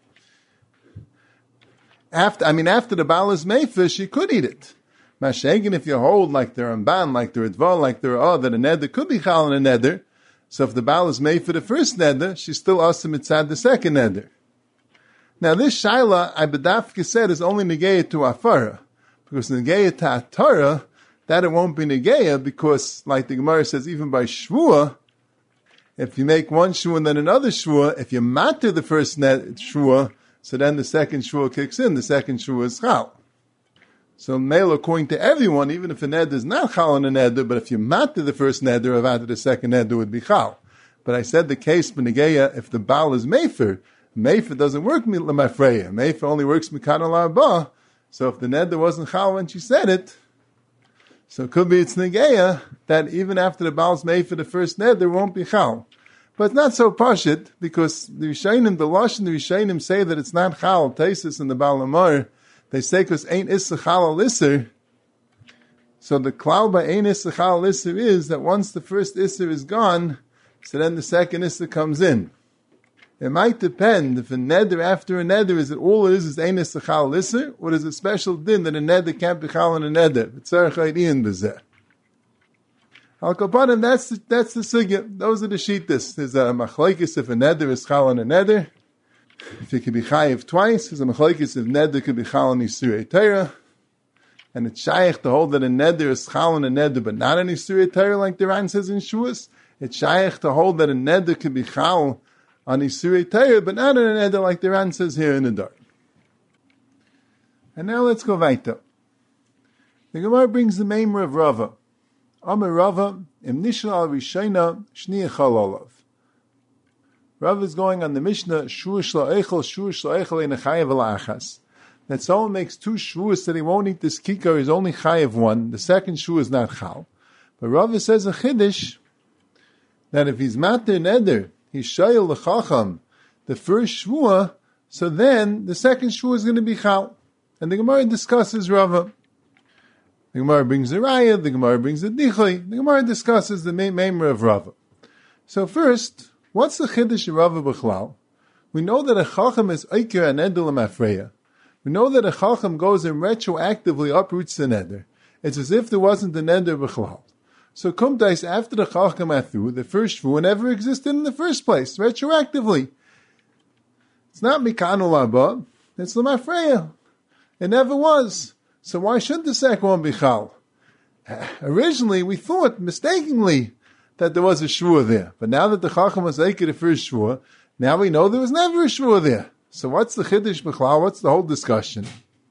after I mean after the baal is mefer, she could eat it. Masha'enkin, if you hold like the Ramban, like the Ritva, like the Ra'ah, that a neder could be chal and a neder, so if the baal is mefer the first neder, she's still asim mitzad the second neder. Now this shaila, I bedafke said, is only negeya to afara, because negeya to atara, that it won't be negeya, because like the Gemara says, even by shvua, if you make one shvua and then another shvua, if you matter the first shvua, so then the second shvua kicks in, the second shvua is chal. So male, according to everyone, even if a neder is not chal on a neder, but if you matter the first neder, of after the second neder would be chal. But I said the case b'negeya, if the baal is mefer, mefer doesn't work l'mafreya. Mefer only works mikan al'arba. So if the neder wasn't chal when she said it, so it could be it's negeya, that even after the baal's mefer the first neder won't be chal. But it's not so pashit, because the Rishayim, the Lush and the Rishayim say that it's not chal, Taisus and the Baal Amar, they say because ain't issa chal al isser. So the klal by ain't issa chal al isser is that once the first isser is gone, so then the second isser comes in. It might depend if a neder after a neder is that all it is is ein issa chal al isser, or is a special din that a neder can't be chal on a neder. B'tzarech ha'idin b'zeh. Al kapanim, that's the, that's the sugya. Those are the shittas. There's a machlokes if a neder is chal on a neder. If it could be chayiv twice, there's a machlokes if neder could be chal on Yisirei Torah. and it's shaykh to hold that a neder is chal and a neder, but not an Isurei Torah like the Ran says in Shuas. It's shaykh to hold that a neder can be chal on Isurei Torah, but not on a neder like the Ran says here in the Dar. And now let's go weiter. The Gemara brings the Meimer of Rava. Amar Rava, im nishal al rishayna, shni echal olav. Rava is going on the Mishnah, shur shlo echel, shur shlo echel ein chayev alachas. That someone makes two shuas that he won't eat this kikar, is only chayev one. The second shua is not chal. But Rava says a chiddush that if he's mater neder, he's shayel l'chacham, the first shua, so then the second shua is going to be chal. And the Gemara discusses Rava. The Gemara brings the Raya, the Gemara brings the Dichoi, the Gemara discusses the Meimer of Rava. So first, what's the Chiddush of Rava B'chlal? We know that a Chacham is Eiker and Neder L'Mafreya. We know that a Chacham goes and retroactively uproots the Neder. It's as if there wasn't the Neder B'chlal. So Kumtais, after the Chacham had through, the first Shvuah never existed in the first place, retroactively. It's not Mikanu L'Abba, it's L'Mafreya. It never was. So why should the second one be chal? Originally, we thought, mistakenly, that there was a shvua there. But now that the Chacham was Eiker the first shvua, now we know there was never a shvua there. So what's the Chiddush B'chlal? What's the whole discussion?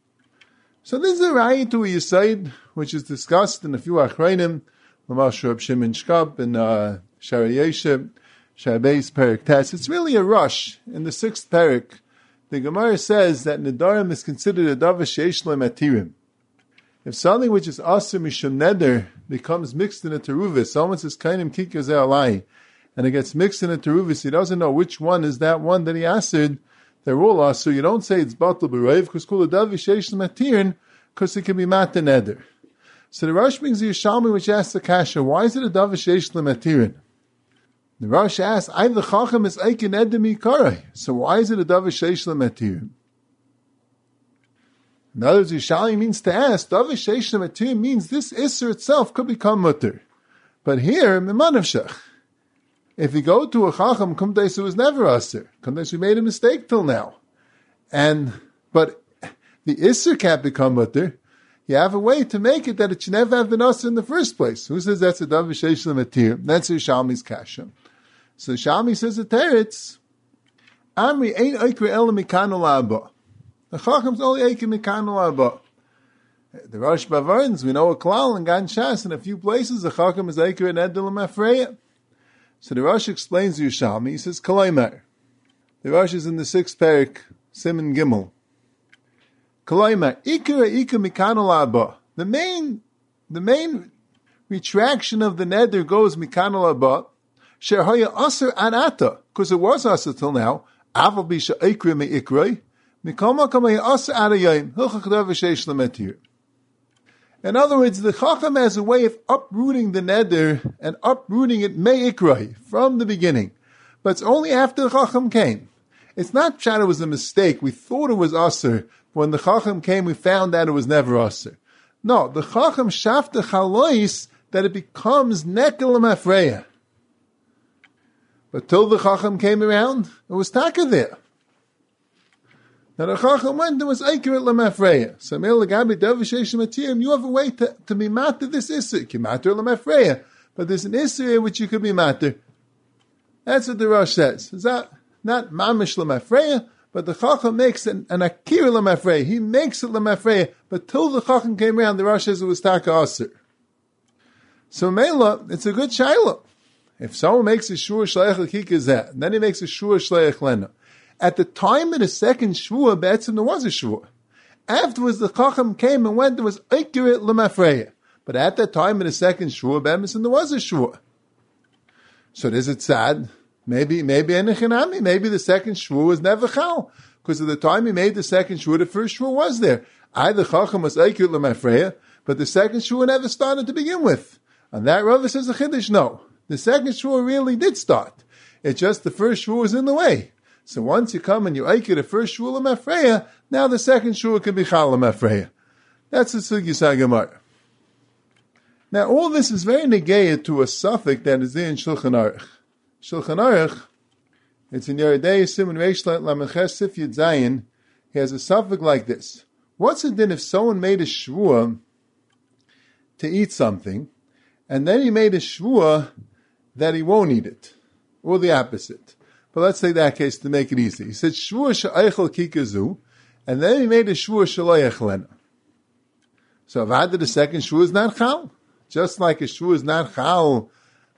So this is a raya to a Yisaid, which is discussed in a few Achreinim, L'mash Reb Shimon Shkab, and uh, Shari Yesheb, Shabeis Perik Tes. It's really a rush in the sixth Perik. The Gemara says that Nedarim is considered a davar sheish lo matirim. If something which is asur mishum neder becomes mixed in a teruvis, someone says kainim kikar ze alai, and it gets mixed in a teruvis, he doesn't know which one is that one that he asid. They're all asur. You don't say it's batal b'reiv because kula davar sheish lo matirin because it can be mata neder. So the Rosh brings the Yishalmi which asks the kasha, why is it a davar sheish lo matirin? The Rosh asks, I the Chacham is Eiken Edem Yikarei. So why is it a davar sheish lo matirin? In other words, Yishali means to ask, davar sheish lo matirin means this Isser itself could become mutter. But here, Mimanavshach. If you go to a Chacham, Kumtais it was never Asr. Kumtais we made a mistake till now. And, but the Isser can't become mutter. You have a way to make it that it should never have been Asr in the first place. Who says that's a davar sheish lo matirin? That's Yishalmi's kasha. So Shami says the Teretz, Amri ain't Eiker el mikanu la'aba. The Chacham's only Eiker mikanu la'aba. The Rosh Bavarins, we know a klal and Gan Shas in a few places, the Chacham is Eiker and Edel Mafreya. So the Rosh explains to Shami, he says, Kalaymer. The Rosh is in the sixth parak, Simon Gimel. Kalaymer, Iker Eiker mikanu la'aba. The main, the main retraction of the Neder goes mikanu la'aba, Sherhoya Aser Anata, because it was Aser till now. Aval Bisha Ikri Me Ikroi, Mikoma Kamaya Aser Adayim, Hilchakadav Sheish Lametir. In other words, the Chacham has a way of uprooting the Neder and uprooting it Me Ikroi from the beginning. But it's only after the Chacham came. It's not that it was a mistake. We thought it was Aser. When the Chacham came, we found that it was never Aser. No, the Chacham Shafta Chalois that it becomes Nekel Mafreya. But till the Chacham came around, it was Taka there. Now the Chacham went, there was Eiker L'Mafreya. So Mel Gabi davar sheish lo matirim, you have a way to, to be matter this Isser. You can matter L'Mafreya. But there's an Isser in which you could be matter. That's what the Rosh says. It's not, not Mamish L'Mafreya, but the Chacham makes an, an Akira L'Mafreya. He makes it L'Mafreya. But till the Chacham came around, the Rosh says it was Taka Aser. So Mela, it's a good Shiloh. If someone makes a shur shleich l'kikazeh, and then he makes a shur shleich lena, at the time of the second shvua, be'etzim there was a shvua. Afterwards, the Chacham came and went, there was Eiker L'Mafreya. But at that time of the second shvua, be'etzim there was a shvua. So is it sad? Maybe, maybe enechinami, maybe the second shvua was never chal. Because at the time he made the second shvua, the first shvua was there. Either Chacham was Eiker L'Mafreya, but the second shvua never started to begin with. And that Rava says a chiddush, no. The second shvua really did start. It's just the first shvua was in the way. So once you come and you Eiker the first shvua L'Mafreya, now the second shvua can be chal L'Mafreya. That's the Sugis HaGemara. Now all this is very negayah to a suffix that is there in Shulchan Aruch. Shulchan Aruch, it's in Yeridei Simon Reish Lameches Sif Yud Zayin, he has a suffix like this. What's the din if someone made a shvua to eat something, and then he made a shvua that he won't eat it, or the opposite. But let's take that case to make it easy. He said shvua she'eichel kikazu, and then he made a shvua shelo yechlena. So Avada, the second shvua is not chal. Just like a shvua is not chal,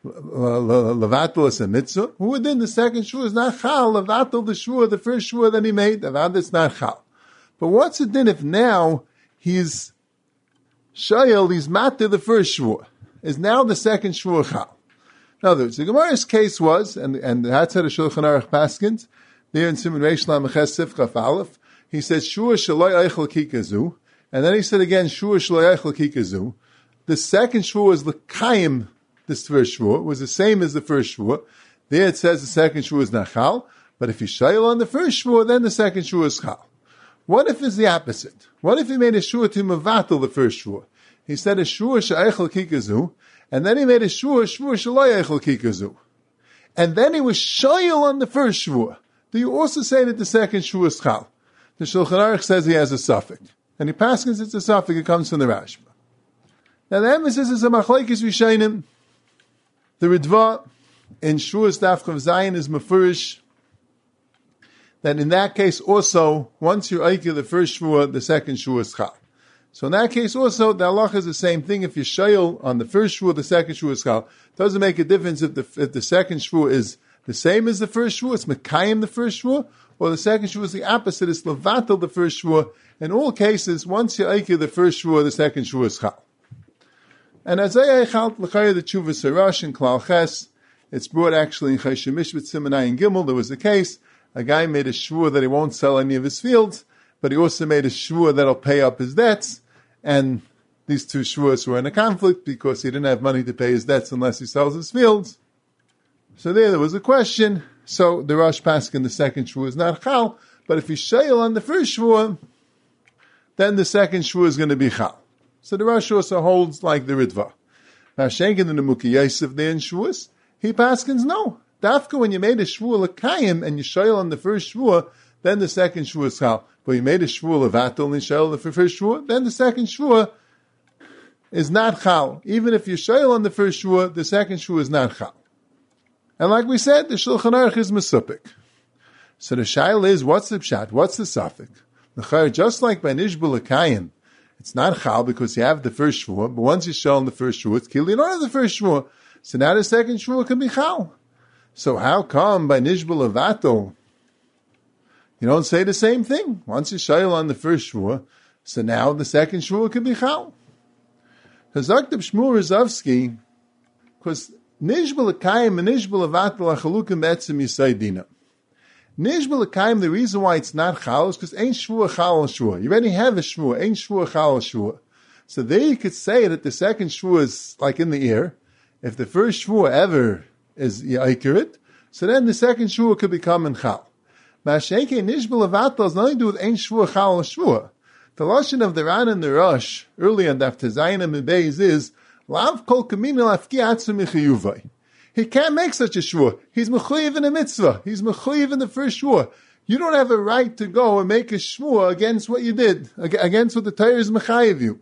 levatel is a mitzvah. Who within the second shvua is not chal, levatel the shvua, the first shvua that he made, Avada is not chal. But what's it then if now he's shayel, he's matter the first shvua? Is now the second shvua chal? In other words, the Gemara's case was, and and that's how the Shulchan Aruch paskins, there in Siman Reish Lamed Ches Sifchaf Aleph, he says shvua shelo yeichel kikazu, and then he said again shvua shelo yeichel kikazu. The second shvua was l'kayim, this first shvua, was the same as the first shvua. There it says the second shvua is not chal, but if you shayel on the first shvua, then the second shvua is chal. What if it's the opposite? What if he made a shvua to mevatel the first shvua? He said a shvua she'eichel kikazu, and then he made a shvua, shvua shelo yeichel kikazu. And then he was shayel on the first shvua. Do you also say that the second shvua is chal? The Shulchan Aruch says he has a suffix. And he paskins it's a suffix, it comes from the Rashba. Now the emphasis is a machlokes rishonim. The Ritva in Shuas Daf Chav Zayin is mefurish that in that case also, once you're Eiker the first shvua, the second shvua is chal. So in that case also, the halacha is the same thing. If you shayel on the first shvua, the second shvua is chal. It doesn't make a difference if the if the second shvua is the same as the first shvua, it's mekayim the first shvua, or the second shvua is the opposite, it's levatel the first shvua. In all cases, once you Eiker the first shvua, the second shvua is chal. And as I eichalt l'chayr the tshuva sarash in Klal Ches, it's brought actually in Choshen Mishpat Simanai and Gimel. There was a case, a guy made a shvua that he won't sell any of his fields, but he also made a shvua that'll pay up his debts, and these two shvuas were in a conflict because he didn't have money to pay his debts unless he sells his fields. So there, there was a question. So the Rosh Paskin, the second shvua is not chal, but if you shayel on the first shvua, then the second shvua is going to be chal. So the Rosh also holds like the Ritva. Now Shenkin and the Muki Yosef there in shvuas, he paskins no. Dafka when you made a shvua l'kayim and you shayel on the first shvua, then the second shvua is chal. But you made a shvua levatel and you shayel the first shvua, then the second shvua is not chal. Even if you shayel on the first shvua, the second shvua is not chal. And like we said, the Shulchan Aruch is mesupik. So the shayel is, what's the pshat? What's the suffix? Just like by nishbul l'kayim, it's not chal because you have the first shvua, but once you shayel on the first shvua, it's kili you don't have the first shvua. So now the second shvua can be chal. So how come by nishbul levatel you don't say the same thing? Once you shayel on the first shvua, so now the second shvua can be chal. Hazak the Shmuel Rozovsky, because nishbul l'kayim and nishbul levatel achalukim betzim yisaydina. Nishbul l'kayim, the reason why it's not chal is because ain't shvua chal al shvua. You already have a shvua, ain't shvua chal al shvua. So there you could say that the second shvua is like in the ear. If the first shvua ever is accurate, so then the second shvua could become in chal. Mashenke nishbul levatel has nothing to do with ain't shvua chal al shvua. The lashon of the Ran and the Rosh early on Daf Tezayin and Beis is lav kol kamin lafki atzum michiyuvay. He can't make such a shvua. He's mechuyev in a mitzvah. He's mechuyev in the first shvua. You don't have a right to go and make a shvua against what you did, against what the Torah is mechayev you.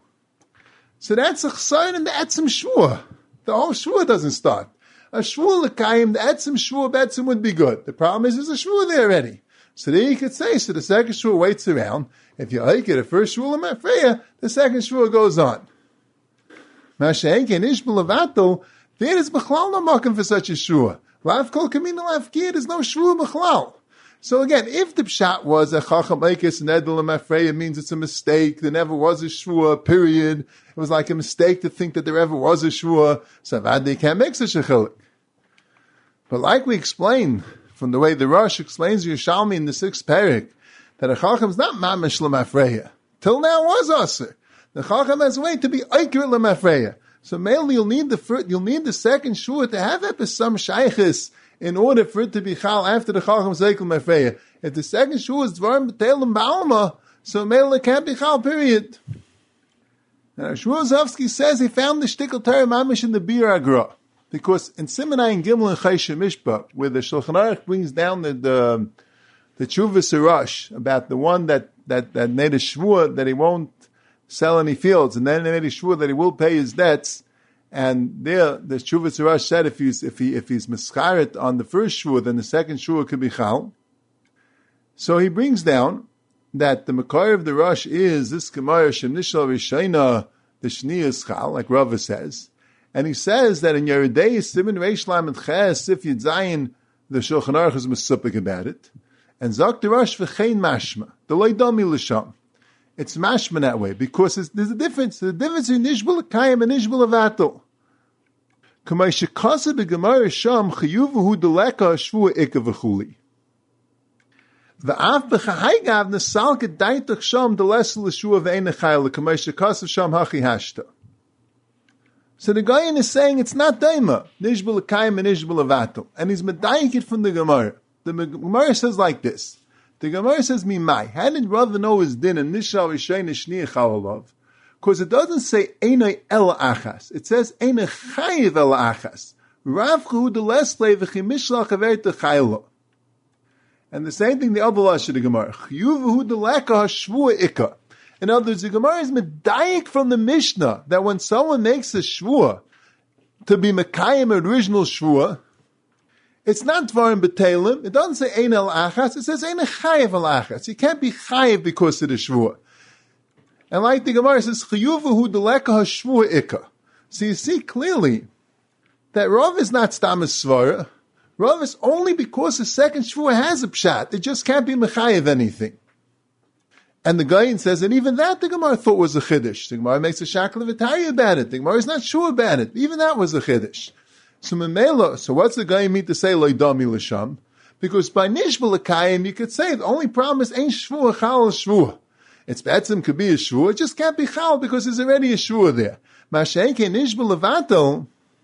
So that's a chsayin in the etzim shvua. The whole shvua doesn't start. A shvua l'kayim, the etzim shvua betzim would be good. The problem is there's a shvua there already. So there you could say, so the second shvua waits around. If you like it, the first shvua l'mafreya, the second shvua goes on. Mashenke nishbul levatel, there is b'chlal no makom for such a shvua. Lav kol kamin lafkir, there's no shvua b'chlal. So again, if the pshat was a chacham eikes nedel l'mafreya means it's a mistake, there never was a shvua, period. It was like a mistake to think that there ever was a shvua, so they can't make such a chilik. But like we explained, from the way the Rosh explains Yerushalmi in the sixth parak, that a chacham is not mamish l'mafreya. Till now was aser. The chacham has a way to be oiker l'mafreya. So mainly you'll need the first, you'll need the second shua to have episam shaychis in order for it to be chal after the chacham zeikel l'mafreya. If the second shua is dvarim b'telim ba'alma, so mainly it can't be chal, period. Now Shmuel Rozovsky says he found the shtickle Torah mamish in the Bir Agra. Because in Simanai and Gimel and Choshen Mishpat, where the Shulchan Aruch brings down the the, the Tshuva Sarash about the one that, that, that made a shvua that he won't sell any fields, and then they made a shvua that he will pay his debts. And there, the Shuvah Rush said if he's if he if he's mischaret on the first shvua, then the second shvua could be chal. So he brings down that the makar of the Rush is this Gemara Shem Nishal Rishayna the Shni is chal, like Rava says, and he says that in Yeridei Simin Reish Lamed Ches if Yud Zayin the Shulchan Aruch is mesupik about it, and Zak the Rush v'chein mashma the loydami l'sham. It's mashma that way because there's a difference. The difference in Nishbul Kayim and Nishbul Avatul. Kamay shekasa b'gemara sham chiyuvahu deleka shvua ikka v'chuli. V'av b'chahaygav nesal gedaitach sham deles l'shua v'ein echayla kamay shekasa sham hachi hashta. So the Goyen is saying it's not daima Nishbul Kayim and Nishbul Avatul, and he's medayik it from the Gemara. The Gemara says like this. The Gemara says, "Mimai." How did Rav know his din and Nishal Rishayna Shni Chalalav? Because it doesn't say Einay El Achas. It says Einay Chayiv El Achas. Rav Hu Delesle V'Chimishlach Avert Chayla. And the same thing the other lashon of the Gemara. Chiyuv Hu Deleka Hashvua Ikka. In other words, the Gemara is medayik from the Mishnah that when someone makes a shvua to be Mekayim original shvua, it's not Dvarim B'Telim. It doesn't say Ein El Achas. It says Ein Chayiv El Achas. You can't be Chayiv because of the Shvua. And like the Gemara says, Chiyuvahu Deleka HaShvua Ikka. So you see clearly that Rav is not Stamas Svara. Rav is only because the second Shvua has a Pshat. It just can't be Mechayiv anything. And the Gaon says, and even that the Gemara thought was a Chiddush. The Gemara makes a Shakal V'Tari about it. The Gemara is not sure about it. Even that was a Chiddush. So Memela, so what's the guy mean to say loydami l'sham? Because by nishbul l'kayim you could say the only problem is ain't shvua chal shvua. It's betzim could be a shvua, it just can't be chal because there's already a shvua there. Mashenke nishbul levato.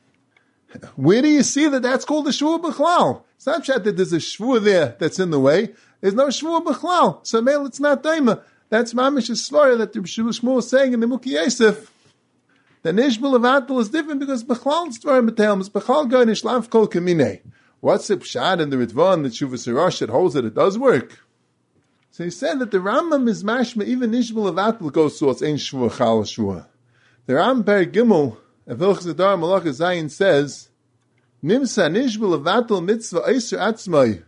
Where do you see that that's called a shvua b'chlal? It's not that there's a shvua there that's in the way. There's no shvua b'chlal. So Memela, it's not daima. That's mamish's svara that the Shmuel is saying in the Muki Yosef. The Nishbul Avatul is different because Bechlal Dvarim B'Telim is Bechlal Goy Nishlav Kol Kamine. What's the Pshad in the Ritvan that Shuvah Sirash that holds that it does work? So he said that the Rambam is mashma, even Nishbul Avatul goes so it's Ein Shvua Chal Shvua. The Rambam Per Gimel, Evilch Zadar Malach Zayin says, Nimsa Nishbul Avatul Mitzvah Eiser Atzmai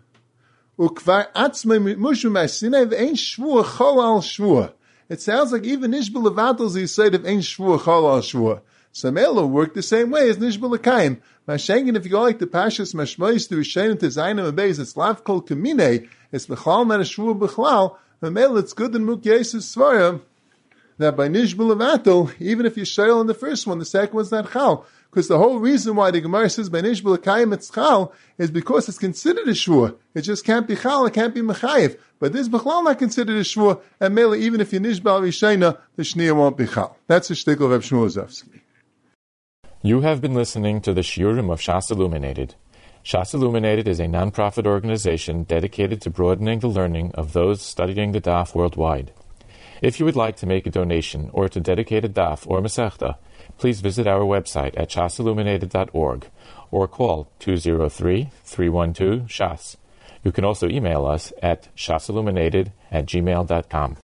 Ukvar Atzmai Mushu Masinai V'Ein Shvua Chal Al Shvua. It sounds like even Nishbul Avatul is the side of Ein Shvua Chal Al Shvua. So Melo work the same way as Nishbul L'Kayim. Mashengen, if you go like the Pashas Mashmois to Rishayin to Zayim and Beis, it's Lav Kol Kamine, it's B'chlal not a Shvua B'chlal. Melo, it's good in Muk Yesus Svarim that by Nishbul Avatul, even if you shayl in the first one, the second one's not Chal. Because the whole reason why the Gemara says by Nishbul L'Kayim it's Chal is because it's considered a Shvua. It just can't be Chal, it can't be Mechayiv. But this Bechlal not considered a Shvua, and Mela, even if you Nishbal Rishayna, the Shniya won't be Chal. That's the shtickle of Reb Shmuel Zofsky. You have been listening to the Shiurim of Shas Illuminated. Shas Illuminated is a non-profit organization dedicated to broadening the learning of those studying the Daf worldwide. If you would like to make a donation or to dedicate a Daf or Masechta, please visit our website at shas illuminated dot org or call two zero three, three one two, S H A S. You can also email us at shasilluminated at gmail dot com.